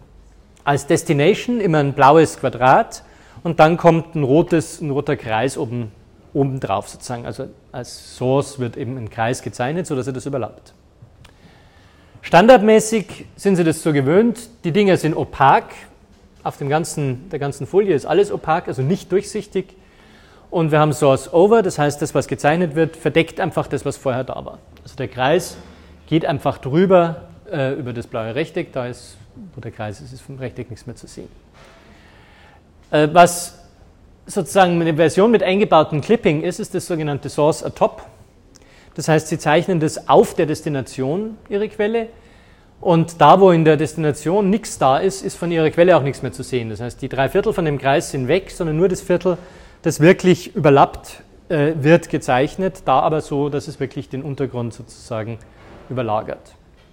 Speaker 1: als Destination immer ein blaues Quadrat und dann kommt ein, rotes, ein roter Kreis oben, oben drauf sozusagen. Also als Source wird eben ein Kreis gezeichnet, sodass er das überlappt. Standardmäßig sind Sie das so gewöhnt, die Dinger sind opak, auf dem ganzen, der ganzen Folie ist alles opak, also nicht durchsichtig. Und wir haben Source Over, das heißt, das, was gezeichnet wird, verdeckt einfach das, was vorher da war. Also der Kreis geht einfach drüber äh, über das blaue Rechteck, da ist, wo der Kreis ist, ist vom Rechteck nichts mehr zu sehen. Äh, was sozusagen eine Version mit eingebautem Clipping ist, ist das sogenannte Source Atop. Das heißt, Sie zeichnen das auf der Destination, Ihre Quelle, und da, wo in der Destination nichts da ist, ist von Ihrer Quelle auch nichts mehr zu sehen. Das heißt, die drei Viertel von dem Kreis sind weg, sondern nur das Viertel, das wirklich überlappt, äh, wird gezeichnet, da aber so, dass es wirklich den Untergrund sozusagen überlagert.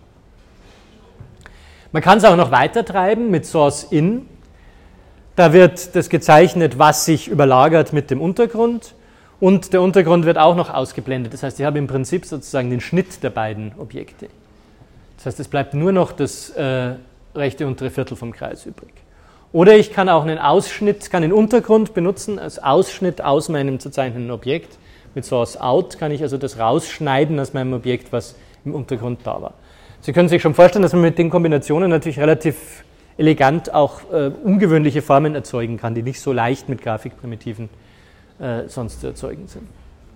Speaker 1: Man kann es auch noch weiter treiben mit Source In. Da wird das gezeichnet, was sich überlagert mit dem Untergrund. Und der Untergrund wird auch noch ausgeblendet. Das heißt, ich habe im Prinzip sozusagen den Schnitt der beiden Objekte. Das heißt, es bleibt nur noch das äh, rechte untere Viertel vom Kreis übrig. Oder ich kann auch einen Ausschnitt, kann den Untergrund benutzen als Ausschnitt aus meinem zu zeichnenden Objekt. Mit Source Out kann ich also das rausschneiden aus meinem Objekt, was im Untergrund da war. Sie können sich schon vorstellen, dass man mit den Kombinationen natürlich relativ elegant auch äh, ungewöhnliche Formen erzeugen kann, die nicht so leicht mit Grafikprimitiven äh, sonst zu erzeugen sind.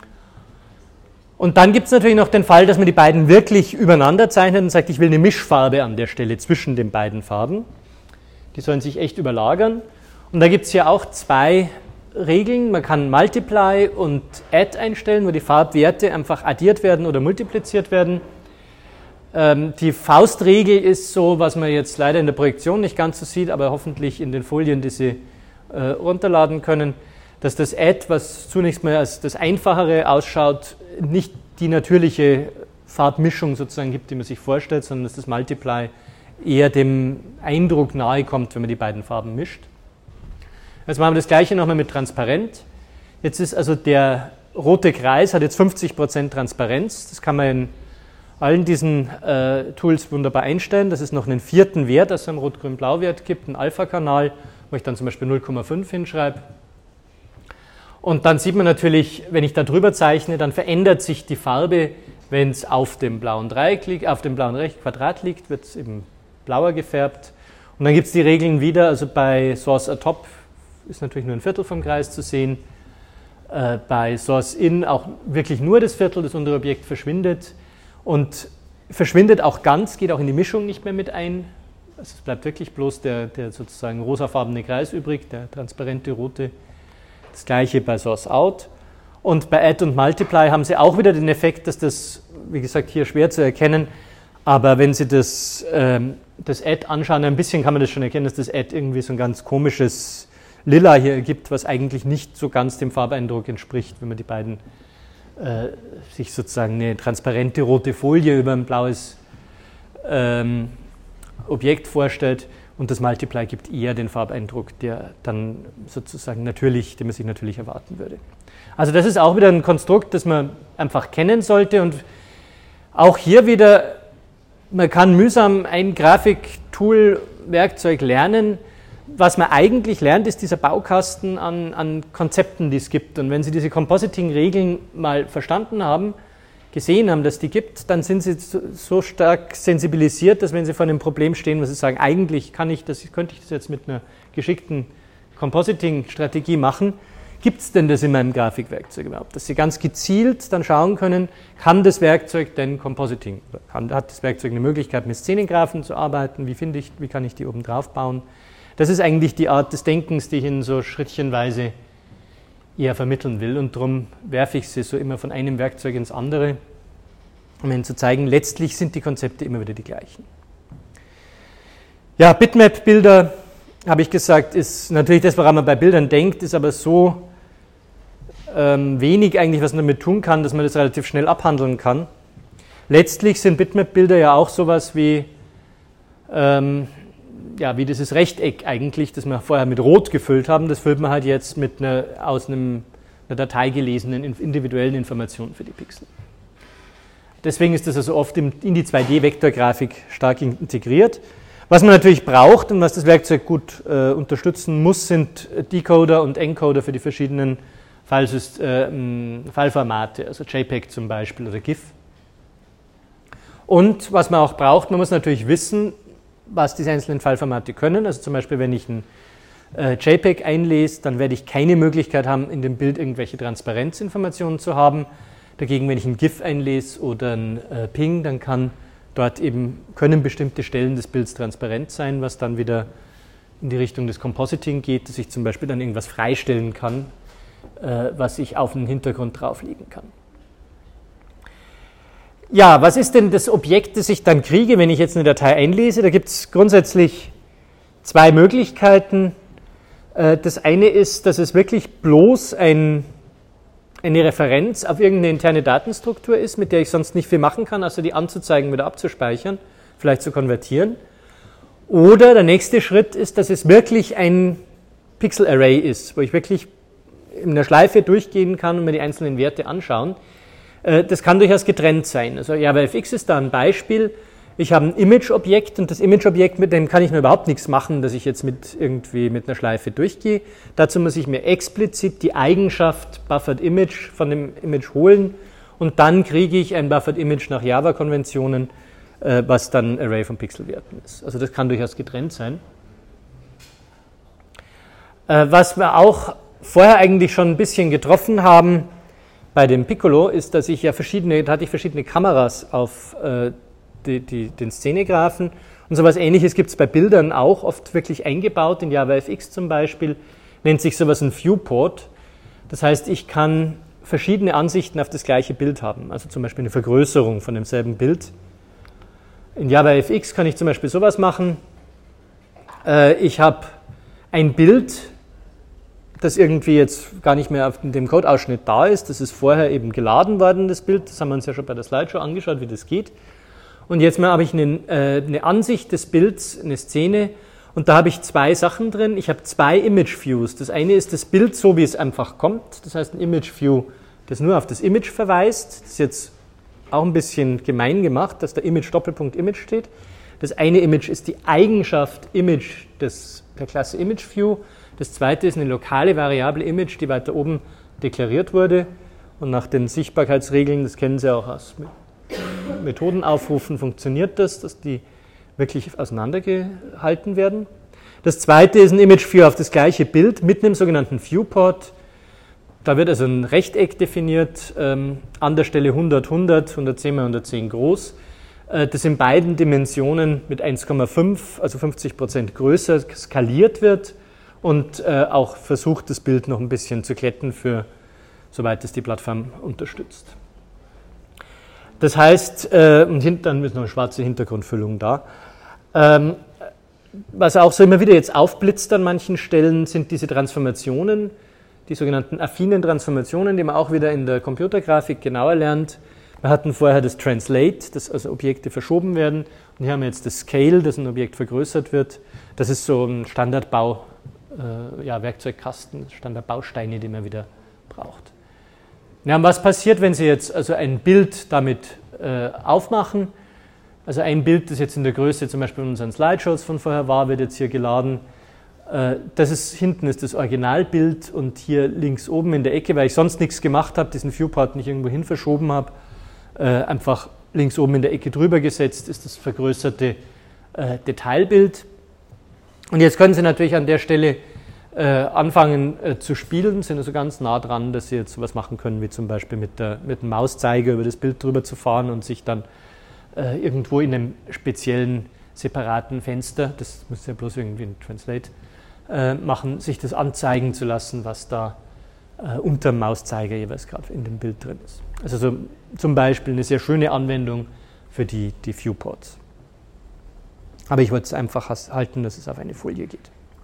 Speaker 1: Und dann gibt es natürlich noch den Fall, dass man die beiden wirklich übereinander zeichnet und sagt, ich will eine Mischfarbe an der Stelle zwischen den beiden Farben. Die sollen sich echt überlagern. Und da gibt es ja auch zwei Regeln. Man kann Multiply und Add einstellen, wo die Farbwerte einfach addiert werden oder multipliziert werden. Ähm, die Faustregel ist so, was man jetzt leider in der Projektion nicht ganz so sieht, aber hoffentlich in den Folien, die Sie äh, runterladen können, dass das Add, was zunächst mal als das Einfachere ausschaut, nicht die natürliche Farbmischung sozusagen gibt, die man sich vorstellt, sondern dass das Multiply eher dem Eindruck nahe kommt, wenn man die beiden Farben mischt. Jetzt machen wir das gleiche nochmal mit Transparent. Jetzt ist also der rote Kreis, hat jetzt fünfzig Prozent Transparenz. Das kann man in allen diesen äh, Tools wunderbar einstellen, dass es noch einen vierten Wert, also einen Rot-Grün-Blau-Wert gibt, einen Alpha-Kanal, wo ich dann zum Beispiel null Komma fünf hinschreibe. Und dann sieht man natürlich, wenn ich da drüber zeichne, dann verändert sich die Farbe, wenn es auf dem blauen Dreieck liegt, auf dem blauen Quadrat liegt, wird es eben blauer gefärbt. Und dann gibt es die Regeln wieder, also bei Source Atop ist natürlich nur ein Viertel vom Kreis zu sehen, äh, bei Source In auch wirklich nur das Viertel, das untere Objekt verschwindet und verschwindet auch ganz, geht auch in die Mischung nicht mehr mit ein. Also es bleibt wirklich bloß der, der sozusagen rosafarbene Kreis übrig, der transparente rote. Das gleiche bei Source Out. Und bei Add und Multiply haben Sie auch wieder den Effekt, dass das, wie gesagt, hier schwer zu erkennen, aber wenn Sie das, ähm, das Add anschauen, ein bisschen kann man das schon erkennen, dass das Add irgendwie so ein ganz komisches Lila hier ergibt, was eigentlich nicht so ganz dem Farbeindruck entspricht, wenn man die beiden äh, sich sozusagen eine transparente rote Folie über ein blaues ähm, Objekt vorstellt. Und das Multiply gibt eher den Farbeindruck, der dann sozusagen natürlich, den man sich natürlich erwarten würde. Also das ist auch wieder ein Konstrukt, das man einfach kennen sollte. Und auch hier wieder, man kann mühsam ein Grafiktool-Werkzeug lernen. Was man eigentlich lernt, ist dieser Baukasten an, an Konzepten, die es gibt. Und wenn Sie diese Compositing-Regeln mal verstanden haben, gesehen haben, dass die gibt, dann sind sie so stark sensibilisiert, dass wenn sie vor einem Problem stehen, wo sie sagen, eigentlich kann ich das, könnte ich das jetzt mit einer geschickten Compositing-Strategie machen, gibt es denn das in meinem Grafikwerkzeug überhaupt? Dass sie ganz gezielt dann schauen können, kann das Werkzeug denn Compositing? Kann, hat das Werkzeug eine Möglichkeit, mit Szenengraphen zu arbeiten? Wie finde ich, wie kann ich die oben drauf bauen? Das ist eigentlich die Art des Denkens, die ich Ihnen so schrittchenweise eher vermitteln will, und darum werfe ich sie so immer von einem Werkzeug ins andere, um Ihnen zu zeigen, letztlich sind die Konzepte immer wieder die gleichen. Ja, Bitmap-Bilder, habe ich gesagt, ist natürlich das, woran man bei Bildern denkt, ist aber so ähm, wenig eigentlich, was man damit tun kann, dass man das relativ schnell abhandeln kann. Letztlich sind Bitmap-Bilder ja auch sowas wie ähm, ja, wie dieses Rechteck eigentlich, das wir vorher mit Rot gefüllt haben, das füllt man halt jetzt mit einer aus einem, einer Datei gelesenen individuellen Information für die Pixel. Deswegen ist das also oft in die zwei D-Vektorgrafik stark integriert. Was man natürlich braucht und was das Werkzeug gut äh, unterstützen muss, sind Decoder und Encoder für die verschiedenen Filesys- äh, Fileformate, also JPEG zum Beispiel oder GIF. Und was man auch braucht, man muss natürlich wissen, was diese einzelnen Fileformate können. Also zum Beispiel, wenn ich ein äh, JPEG einlese, dann werde ich keine Möglichkeit haben, in dem Bild irgendwelche Transparenzinformationen zu haben. Dagegen, wenn ich ein GIF einlese oder ein äh, Ping, dann kann dort eben, können bestimmte Stellen des Bilds transparent sein, was dann wieder in die Richtung des Compositing geht, dass ich zum Beispiel dann irgendwas freistellen kann, äh, was ich auf den Hintergrund drauflegen kann. Ja, was ist denn das Objekt, das ich dann kriege, wenn ich jetzt eine Datei einlese? Da gibt es grundsätzlich zwei Möglichkeiten. Das eine ist, dass es wirklich bloß ein, eine Referenz auf irgendeine interne Datenstruktur ist, mit der ich sonst nicht viel machen kann, außer die anzuzeigen, wieder abzuspeichern, vielleicht zu konvertieren. Oder der nächste Schritt ist, dass es wirklich ein Pixel-Array ist, wo ich wirklich in der Schleife durchgehen kann und mir die einzelnen Werte anschauen. Das kann durchaus getrennt sein. Also JavaFX ist da ein Beispiel. Ich habe ein Image-Objekt und das Image-Objekt, mit dem kann ich nur überhaupt nichts machen, dass ich jetzt mit irgendwie mit einer Schleife durchgehe. Dazu muss ich mir explizit die Eigenschaft Buffered Image von dem Image holen und dann kriege ich ein Buffered Image nach Java-Konventionen, was dann ein Array von Pixelwerten ist. Also das kann durchaus getrennt sein. Was wir auch vorher eigentlich schon ein bisschen getroffen haben, bei dem Piccolo ist, dass ich ja verschiedene, da hatte ich verschiedene Kameras auf äh, die, die, den Szenegraphen und sowas Ähnliches gibt es bei Bildern auch oft wirklich eingebaut, in JavaFX zum Beispiel, nennt sich sowas ein Viewport. Das heißt, ich kann verschiedene Ansichten auf das gleiche Bild haben, also zum Beispiel eine Vergrößerung von demselben Bild. In JavaFX kann ich zum Beispiel sowas machen. Äh, ich habe ein Bild, das irgendwie jetzt gar nicht mehr auf dem Codeausschnitt da ist. Das ist vorher eben geladen worden, das Bild. Das haben wir uns ja schon bei der Slideshow angeschaut, wie das geht. Und jetzt mal habe ich eine, äh, eine Ansicht des Bilds, eine Szene, und da habe ich zwei Sachen drin. Ich habe zwei Image Views. Das eine ist das Bild so, wie es einfach kommt. Das heißt ein Image View, das nur auf das Image verweist. Das ist jetzt auch ein bisschen gemein gemacht, dass da Image Doppelpunkt Image steht. Das eine Image ist die Eigenschaft Image des, der Klasse Image View. Das zweite ist eine lokale Variable Image, die weiter oben deklariert wurde. Und nach den Sichtbarkeitsregeln, das kennen Sie auch aus Methodenaufrufen, funktioniert das, dass die wirklich auseinandergehalten werden. Das zweite ist ein Image View auf das gleiche Bild mit einem sogenannten Viewport. Da wird also ein Rechteck definiert, ähm, an der Stelle hundert, hundert, hundertzehn mal hundertzehn groß. Äh, das in beiden Dimensionen mit eins Komma fünf, also fünfzig Prozent größer, skaliert wird. Und äh, auch versucht, das Bild noch ein bisschen zu glätten, für, soweit es die Plattform unterstützt. Das heißt, äh, und dann ist noch eine schwarze Hintergrundfüllung da. Ähm, was auch so immer wieder jetzt aufblitzt an manchen Stellen, sind diese Transformationen, die sogenannten affinen Transformationen, die man auch wieder in der Computergrafik genauer lernt. Wir hatten vorher das Translate, dass also Objekte verschoben werden. Und hier haben wir jetzt das Scale, dass ein Objekt vergrößert wird. Das ist so ein Standardbau. Ja, Werkzeugkasten, Standardbausteine, die man wieder braucht. Ja, und was passiert, wenn Sie jetzt also ein Bild damit äh, aufmachen? Also ein Bild, das jetzt in der Größe zum Beispiel in unseren Slideshows von vorher war, wird jetzt hier geladen. Äh, das ist, hinten ist das Originalbild und hier links oben in der Ecke, weil ich sonst nichts gemacht habe, diesen Viewport nicht irgendwo hin verschoben habe, äh, einfach links oben in der Ecke drüber gesetzt, ist das vergrößerte äh, Detailbild. Und jetzt können Sie natürlich an der Stelle äh, anfangen äh, zu spielen, sind also ganz nah dran, dass Sie jetzt sowas machen können, wie zum Beispiel mit, der, mit dem Mauszeiger über das Bild drüber zu fahren und sich dann äh, irgendwo in einem speziellen, separaten Fenster, das muss ja bloß irgendwie ein Translate äh, machen, sich das anzeigen zu lassen, was da äh, unter dem Mauszeiger jeweils gerade in dem Bild drin ist. Also so, zum Beispiel eine sehr schöne Anwendung für die, die Viewports. Aber ich wollte es einfach halten, dass es auf eine Folie geht.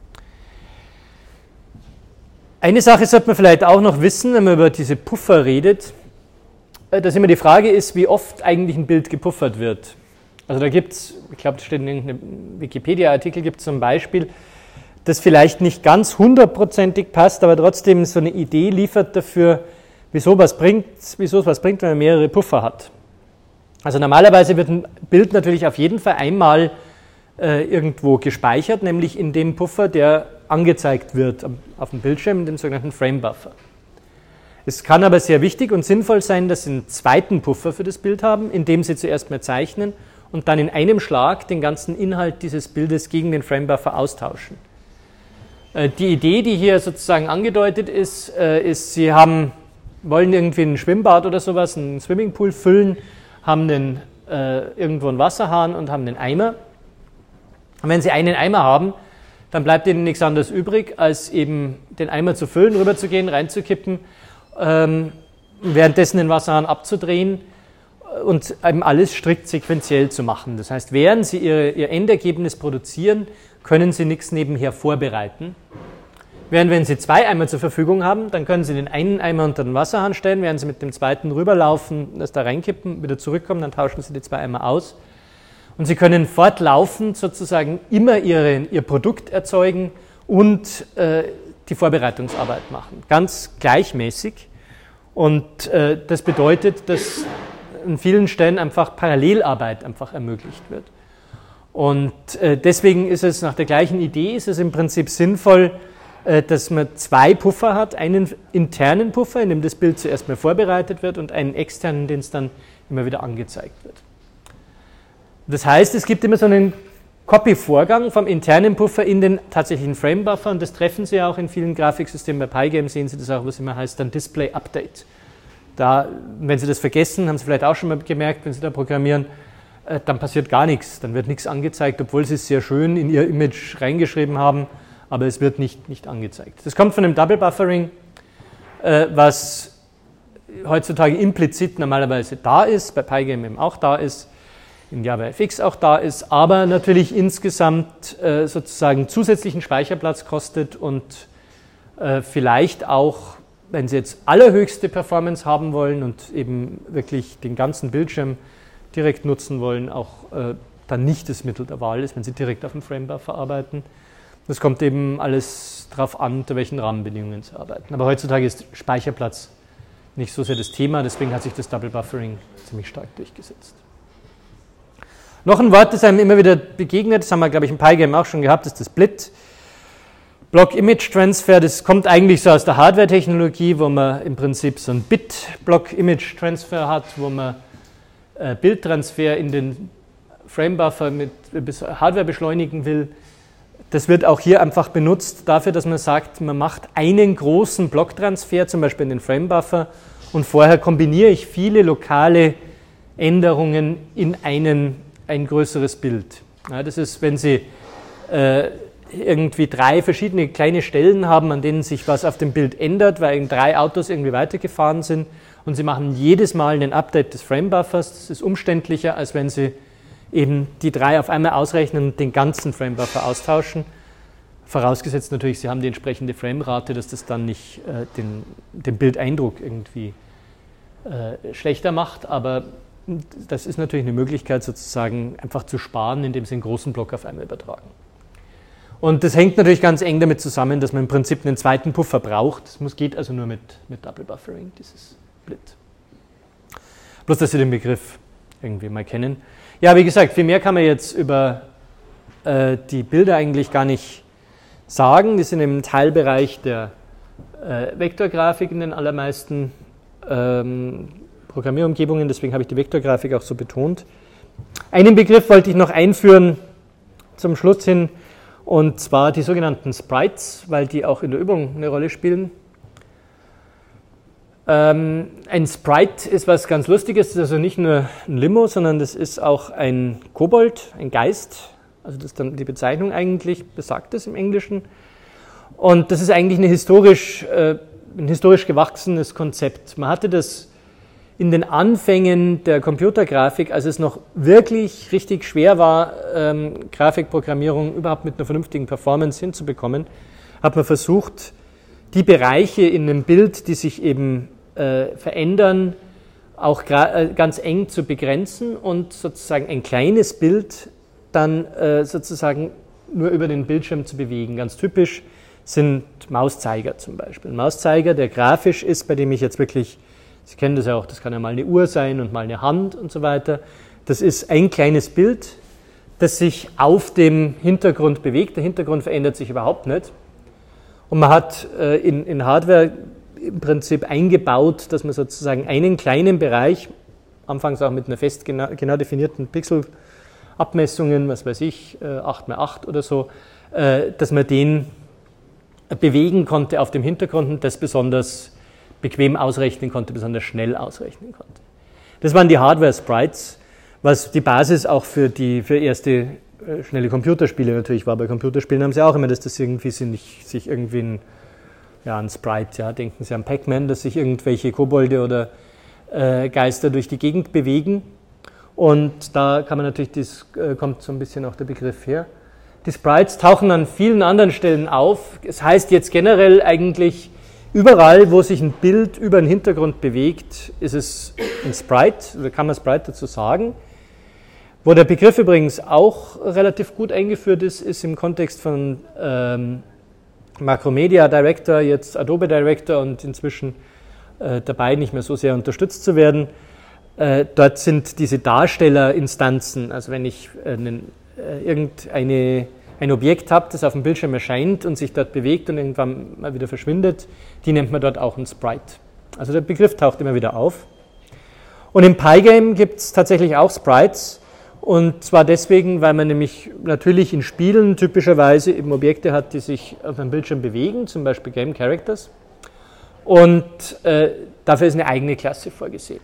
Speaker 1: Eine Sache sollte man vielleicht auch noch wissen, wenn man über diese Puffer redet, dass immer die Frage ist, wie oft eigentlich ein Bild gepuffert wird. Also da gibt es, ich glaube, das steht in irgendeinem Wikipedia-Artikel, gibt es zum Beispiel, das vielleicht nicht ganz hundertprozentig passt, aber trotzdem so eine Idee liefert dafür, wieso was bringt, wieso es was bringt, wenn man mehrere Puffer hat. Also normalerweise wird ein Bild natürlich auf jeden Fall einmal äh, irgendwo gespeichert, nämlich in dem Puffer, der angezeigt wird auf dem Bildschirm, in dem sogenannten Frame Buffer. Es kann aber sehr wichtig und sinnvoll sein, dass Sie einen zweiten Puffer für das Bild haben, in dem Sie zuerst mal zeichnen und dann in einem Schlag den ganzen Inhalt dieses Bildes gegen den Frame Buffer austauschen. Die Idee, die hier sozusagen angedeutet ist, ist, Sie haben, wollen irgendwie ein Schwimmbad oder sowas, einen Swimmingpool füllen, haben einen, äh, irgendwo einen Wasserhahn und haben einen Eimer. Und wenn Sie einen Eimer haben, dann bleibt Ihnen nichts anderes übrig, als eben den Eimer zu füllen, rüberzugehen, reinzukippen, ähm, währenddessen den Wasserhahn abzudrehen und eben alles strikt sequenziell zu machen. Das heißt, während Sie ihr, ihr Endergebnis produzieren, können Sie nichts nebenher vorbereiten. Während wenn Sie zwei Eimer zur Verfügung haben, dann können Sie den einen Eimer unter den Wasserhahn stellen, während Sie mit dem zweiten rüberlaufen, das da reinkippen, wieder zurückkommen, dann tauschen Sie die zwei Eimer aus. Und Sie können fortlaufend sozusagen immer ihre, Ihr Produkt erzeugen und äh, die Vorbereitungsarbeit machen. Ganz gleichmäßig. Und äh, das bedeutet, dass an vielen Stellen einfach Parallelarbeit einfach ermöglicht wird. Und äh, deswegen ist es nach der gleichen Idee, ist es im Prinzip sinnvoll, äh, dass man zwei Puffer hat, einen internen Puffer, in dem das Bild zuerst mal vorbereitet wird und einen externen, den es dann immer wieder angezeigt wird. Das heißt, es gibt immer so einen Copy-Vorgang vom internen Puffer in den tatsächlichen Frame-Buffer und das treffen Sie auch in vielen Grafiksystemen. Bei Pygame sehen Sie das auch, was immer heißt, dann Display-Update. Da, wenn Sie das vergessen, haben Sie vielleicht auch schon mal gemerkt, wenn Sie da programmieren, äh, dann passiert gar nichts. Dann wird nichts angezeigt, obwohl Sie es sehr schön in Ihr Image reingeschrieben haben, aber es wird nicht, nicht angezeigt. Das kommt von dem Double Buffering, äh, was heutzutage implizit normalerweise da ist, bei Pygame eben auch da ist, in JavaFX auch da ist, aber natürlich insgesamt äh, sozusagen zusätzlichen Speicherplatz kostet und äh, vielleicht auch, wenn Sie jetzt allerhöchste Performance haben wollen und eben wirklich den ganzen Bildschirm direkt nutzen wollen, auch äh, dann nicht das Mittel der Wahl ist, wenn Sie direkt auf dem Frame-Buffer arbeiten. Das kommt eben alles darauf an, unter welchen Rahmenbedingungen Sie arbeiten. Aber heutzutage ist Speicherplatz nicht so sehr das Thema, deswegen hat sich das Double Buffering ziemlich stark durchgesetzt. Noch ein Wort, das einem immer wieder begegnet, das haben wir, glaube ich, im Pygame auch schon gehabt, ist das B L I T. Block Image Transfer, das kommt eigentlich so aus der Hardware-Technologie, wo man im Prinzip so ein Bit-Block Image Transfer hat, wo man äh, Bildtransfer in den Frame-Buffer mit Hardware beschleunigen will. Das wird auch hier einfach benutzt dafür, dass man sagt, man macht einen großen Blocktransfer, zum Beispiel in den Frame-Buffer, und vorher kombiniere ich viele lokale Änderungen in einen ein größeres Bild. Ja, das ist, wenn Sie äh, irgendwie drei verschiedene kleine Stellen haben, an denen sich was auf dem Bild ändert, weil drei Autos irgendwie weitergefahren sind und Sie machen jedes Mal ein Update des Frame-Buffers. Das ist umständlicher, als wenn Sie eben die drei auf einmal ausrechnen und den ganzen Frame-Buffer austauschen. Vorausgesetzt natürlich, Sie haben die entsprechende Framerate, dass das dann nicht äh, den, den Bildeindruck irgendwie äh, schlechter macht, aber das ist natürlich eine Möglichkeit, sozusagen einfach zu sparen, indem Sie einen großen Block auf einmal übertragen. Und das hängt natürlich ganz eng damit zusammen, dass man im Prinzip einen zweiten Puffer braucht. Das muss, geht also nur mit, mit Double Buffering, dieses B L I T. Bloß, dass Sie den Begriff irgendwie mal kennen. Ja, wie gesagt, viel mehr kann man jetzt über äh, die Bilder eigentlich gar nicht sagen. Die sind im Teilbereich der äh, Vektorgrafik in den allermeisten ähm, Programmierumgebungen, deswegen habe ich die Vektorgrafik auch so betont. Einen Begriff wollte ich noch einführen zum Schluss hin, und zwar die sogenannten Sprites, weil die auch in der Übung eine Rolle spielen. Ähm, ein Sprite ist was ganz Lustiges, das ist also nicht nur ein Limo, sondern das ist auch ein Kobold, ein Geist, also das ist dann die Bezeichnung eigentlich, besagt es im Englischen. Und das ist eigentlich eine historisch, äh, ein historisch gewachsenes Konzept. Man hatte das in den Anfängen der Computergrafik, als es noch wirklich richtig schwer war, ähm, Grafikprogrammierung überhaupt mit einer vernünftigen Performance hinzubekommen, hat man versucht, die Bereiche in einem Bild, die sich eben äh, verändern, auch äh, ganz eng zu begrenzen und sozusagen ein kleines Bild dann äh, sozusagen nur über den Bildschirm zu bewegen. Ganz typisch sind Mauszeiger zum Beispiel. Ein Mauszeiger, der grafisch ist, bei dem ich jetzt wirklich, Sie kennen das ja auch, das kann ja mal eine Uhr sein und mal eine Hand und so weiter. Das ist ein kleines Bild, das sich auf dem Hintergrund bewegt. Der Hintergrund verändert sich überhaupt nicht. Und man hat äh, in, in Hardware im Prinzip eingebaut, dass man sozusagen einen kleinen Bereich, anfangs auch mit einer fest genau, genau definierten Pixelabmessungen, was weiß ich, äh, acht mal acht oder so, äh, dass man den bewegen konnte auf dem Hintergrund und das besonders bequem ausrechnen konnte, besonders schnell ausrechnen konnte. Das waren die Hardware-Sprites, was die Basis auch für die für erste äh, schnelle Computerspiele natürlich war. Bei Computerspielen haben sie auch immer, dass das irgendwie sie nicht, sich irgendwie ein, ja, ein Sprite, ja, denken Sie an Pac-Man, dass sich irgendwelche Kobolde oder äh, Geister durch die Gegend bewegen. Und da kann man natürlich, das äh, kommt so ein bisschen auch der Begriff her. Die Sprites tauchen an vielen anderen Stellen auf. Es heißt jetzt generell eigentlich, überall, wo sich ein Bild über den Hintergrund bewegt, ist es ein Sprite, oder kann man Sprite dazu sagen. Wo der Begriff übrigens auch relativ gut eingeführt ist, ist im Kontext von ähm, Macromedia Director, jetzt Adobe Director und inzwischen äh, dabei nicht mehr so sehr unterstützt zu werden. Äh, dort sind diese Darstellerinstanzen, also wenn ich einen, äh, irgendeine ein Objekt habe, das auf dem Bildschirm erscheint und sich dort bewegt und irgendwann mal wieder verschwindet, die nennt man dort auch ein Sprite. Also der Begriff taucht immer wieder auf. Und im Pygame gibt es tatsächlich auch Sprites, und zwar deswegen, weil man nämlich natürlich in Spielen typischerweise eben Objekte hat, die sich auf einem Bildschirm bewegen, zum Beispiel Game Characters, und äh, dafür ist eine eigene Klasse vorgesehen.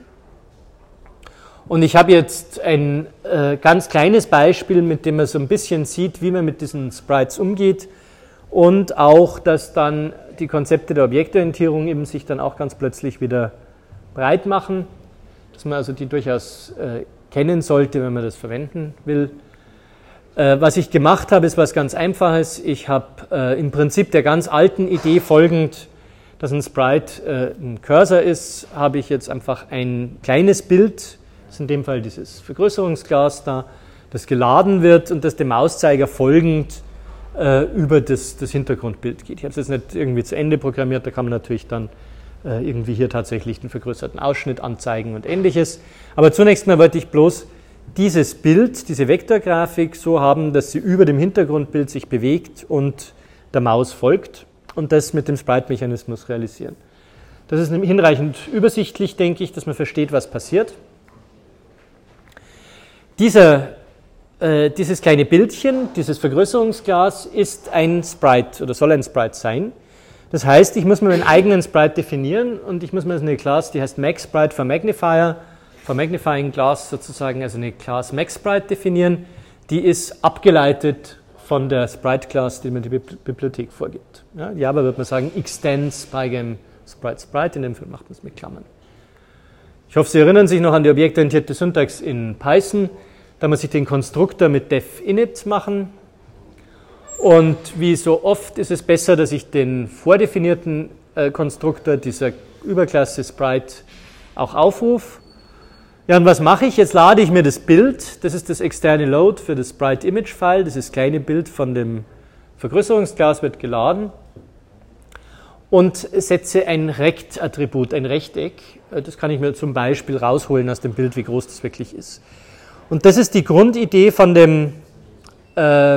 Speaker 1: Und ich habe jetzt ein äh, ganz kleines Beispiel, mit dem man so ein bisschen sieht, wie man mit diesen Sprites umgeht und auch, dass dann die Konzepte der Objektorientierung eben sich dann auch ganz plötzlich wieder breit machen, dass man also die durchaus äh, kennen sollte, wenn man das verwenden will. Äh, was ich gemacht habe, ist was ganz Einfaches. Ich habe äh, im Prinzip der ganz alten Idee folgend, dass ein Sprite äh, ein Cursor ist, habe ich jetzt einfach ein kleines Bild, das ist in dem Fall dieses Vergrößerungsglas da, das geladen wird und das dem Mauszeiger folgend äh, über das, das Hintergrundbild geht. Ich habe es jetzt nicht irgendwie zu Ende programmiert, da kann man natürlich dann äh, irgendwie hier tatsächlich den vergrößerten Ausschnitt anzeigen und ähnliches. Aber zunächst mal wollte ich bloß dieses Bild, diese Vektorgrafik so haben, dass sie über dem Hintergrundbild sich bewegt und der Maus folgt und das mit dem Sprite-Mechanismus realisieren. Das ist hinreichend übersichtlich, denke ich, dass man versteht, was passiert. Dieser, äh, dieses kleine Bildchen, dieses Vergrößerungsglas ist ein Sprite oder soll ein Sprite sein. Das heißt, ich muss mir einen eigenen Sprite definieren und ich muss mir eine Class, die heißt MaxSprite for Magnifier, for Magnifying Glass sozusagen, also eine Class MaxSprite definieren. Die ist abgeleitet von der Sprite-Class, die mir die Bibliothek vorgibt. Ja, in Java würde man sagen extends Pygame Sprite Sprite, in dem Fall macht man es mit Klammern. Ich hoffe, Sie erinnern sich noch an die objektorientierte Syntax in Python. Da muss ich den Konstruktor mit def init machen. Und wie so oft ist es besser, dass ich den vordefinierten äh, Konstruktor dieser Überklasse Sprite auch aufrufe. Ja, und was mache ich? Jetzt lade ich mir das Bild, das ist das externe Load für das Sprite Image File, dieses kleine Bild von dem Vergrößerungsglas wird geladen und setze ein Rect-Attribut, ein Rechteck. Das kann ich mir zum Beispiel rausholen aus dem Bild, wie groß das wirklich ist. Und das ist die Grundidee von, dem, äh,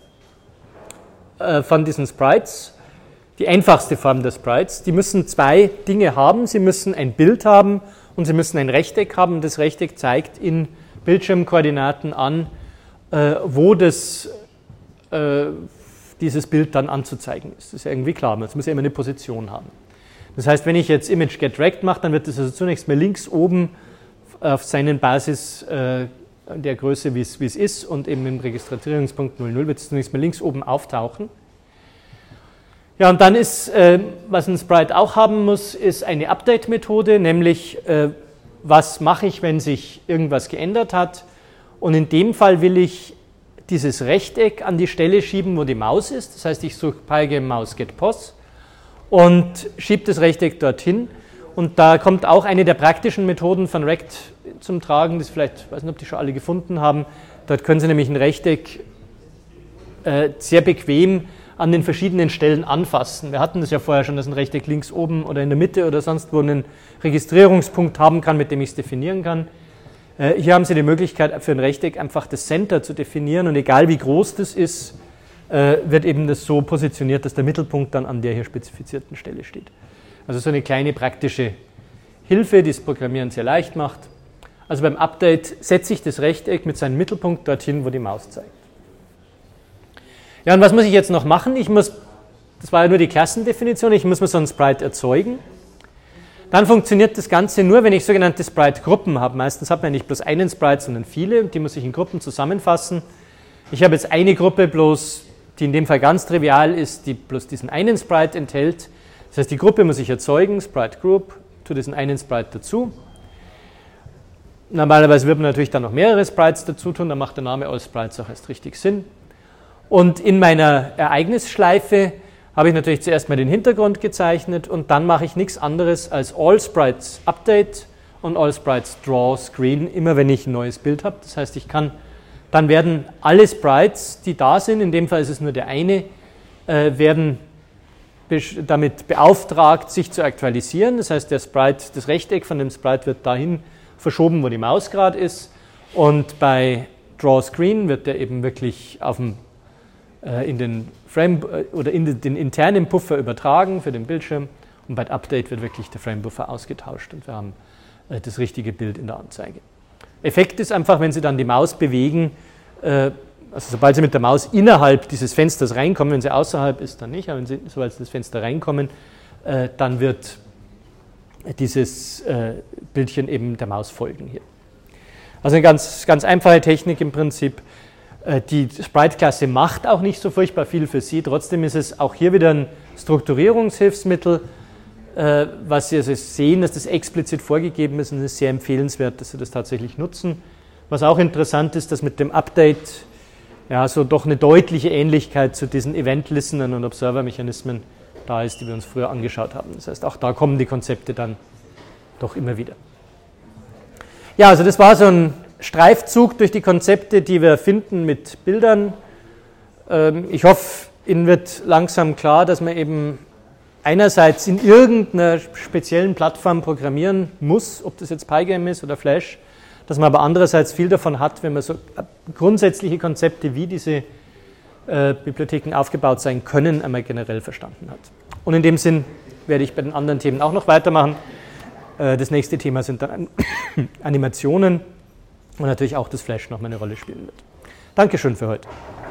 Speaker 1: äh, von diesen Sprites, die einfachste Form der Sprites. Die müssen zwei Dinge haben. Sie müssen ein Bild haben und sie müssen ein Rechteck haben. Und das Rechteck zeigt in Bildschirmkoordinaten an, äh, wo das, äh, dieses Bild dann anzuzeigen ist. Das ist ja irgendwie klar, es muss ja immer eine Position haben. Das heißt, wenn ich jetzt Image Get Rect mache, dann wird das also zunächst mal links oben auf seinen Basis äh, der Größe, wie es, wie es ist, und eben im Registrierungspunkt null null wird es zunächst mal links oben auftauchen. Ja, und dann ist, äh, was ein Sprite auch haben muss, ist eine Update-Methode, nämlich äh, was mache ich, wenn sich irgendwas geändert hat. Und in dem Fall will ich dieses Rechteck an die Stelle schieben, wo die Maus ist. Das heißt, ich suche Pygame Mouse Get Pos und schiebe das Rechteck dorthin. Und da kommt auch eine der praktischen Methoden von Rect zum Tragen, das vielleicht, ich weiß nicht, ob die schon alle gefunden haben. Dort können Sie nämlich ein Rechteck äh, sehr bequem an den verschiedenen Stellen anfassen. Wir hatten das ja vorher schon, dass ein Rechteck links oben oder in der Mitte oder sonst wo einen Registrierungspunkt haben kann, mit dem ich es definieren kann. Äh, hier haben Sie die Möglichkeit für ein Rechteck einfach das Center zu definieren und egal wie groß das ist, äh, wird eben das so positioniert, dass der Mittelpunkt dann an der hier spezifizierten Stelle steht. Also so eine kleine praktische Hilfe, die das Programmieren sehr leicht macht. Also beim Update setze ich das Rechteck mit seinem Mittelpunkt dorthin, wo die Maus zeigt. Ja, und was muss ich jetzt noch machen? Ich muss, das war ja nur die Klassendefinition, ich muss mir so ein Sprite erzeugen. Dann funktioniert das Ganze nur, wenn ich sogenannte Sprite-Gruppen habe. Meistens hat man nicht bloß einen Sprite, sondern viele, und die muss ich in Gruppen zusammenfassen. Ich habe jetzt eine Gruppe bloß, die in dem Fall ganz trivial ist, die bloß diesen einen Sprite enthält. Das heißt, die Gruppe muss ich erzeugen, Sprite Group, tue diesen einen Sprite dazu. Normalerweise wird man natürlich dann noch mehrere Sprites dazu tun, dann macht der Name All Sprites auch erst richtig Sinn. Und in meiner Ereignisschleife habe ich natürlich zuerst mal den Hintergrund gezeichnet und dann mache ich nichts anderes als All Sprites Update und All Sprites Draw Screen, immer wenn ich ein neues Bild habe. Das heißt, ich kann, dann werden alle Sprites, die da sind, in dem Fall ist es nur der eine, äh, werden damit beauftragt, sich zu aktualisieren. Das heißt, der Sprite, das Rechteck von dem Sprite wird dahin verschoben, wo die Maus gerade ist. Und bei Draw Screen wird der eben wirklich auf dem, äh, in den Frame oder in den, den internen Puffer übertragen für den Bildschirm. Und bei Update wird wirklich der Frame-Buffer ausgetauscht und wir haben äh, das richtige Bild in der Anzeige. Effekt ist einfach, wenn Sie dann die Maus bewegen, äh, also sobald Sie mit der Maus innerhalb dieses Fensters reinkommen, wenn sie außerhalb ist, dann nicht, aber wenn Sie, sobald Sie das Fenster reinkommen, äh, dann wird dieses äh, Bildchen eben der Maus folgen hier. Also eine ganz, ganz einfache Technik im Prinzip. Äh, die Sprite-Klasse macht auch nicht so furchtbar viel für Sie, trotzdem ist es auch hier wieder ein Strukturierungshilfsmittel, äh, was Sie also sehen, dass das explizit vorgegeben ist und es ist sehr empfehlenswert, dass Sie das tatsächlich nutzen. Was auch interessant ist, dass mit dem Update ja, so doch eine deutliche Ähnlichkeit zu diesen Event-Listenern und Observer-Mechanismen da ist, die wir uns früher angeschaut haben. Das heißt, auch da kommen die Konzepte dann doch immer wieder. Ja, also das war so ein Streifzug durch die Konzepte, die wir finden mit Bildern. Ich hoffe, Ihnen wird langsam klar, dass man eben einerseits in irgendeiner speziellen Plattform programmieren muss, ob das jetzt Pygame ist oder Flash, dass man aber andererseits viel davon hat, wenn man so grundsätzliche Konzepte, wie diese äh, Bibliotheken aufgebaut sein können, einmal generell verstanden hat. Und in dem Sinn werde ich bei den anderen Themen auch noch weitermachen. Äh, das nächste Thema sind dann Animationen und natürlich auch das Flash noch mal eine Rolle spielen wird. Dankeschön für heute.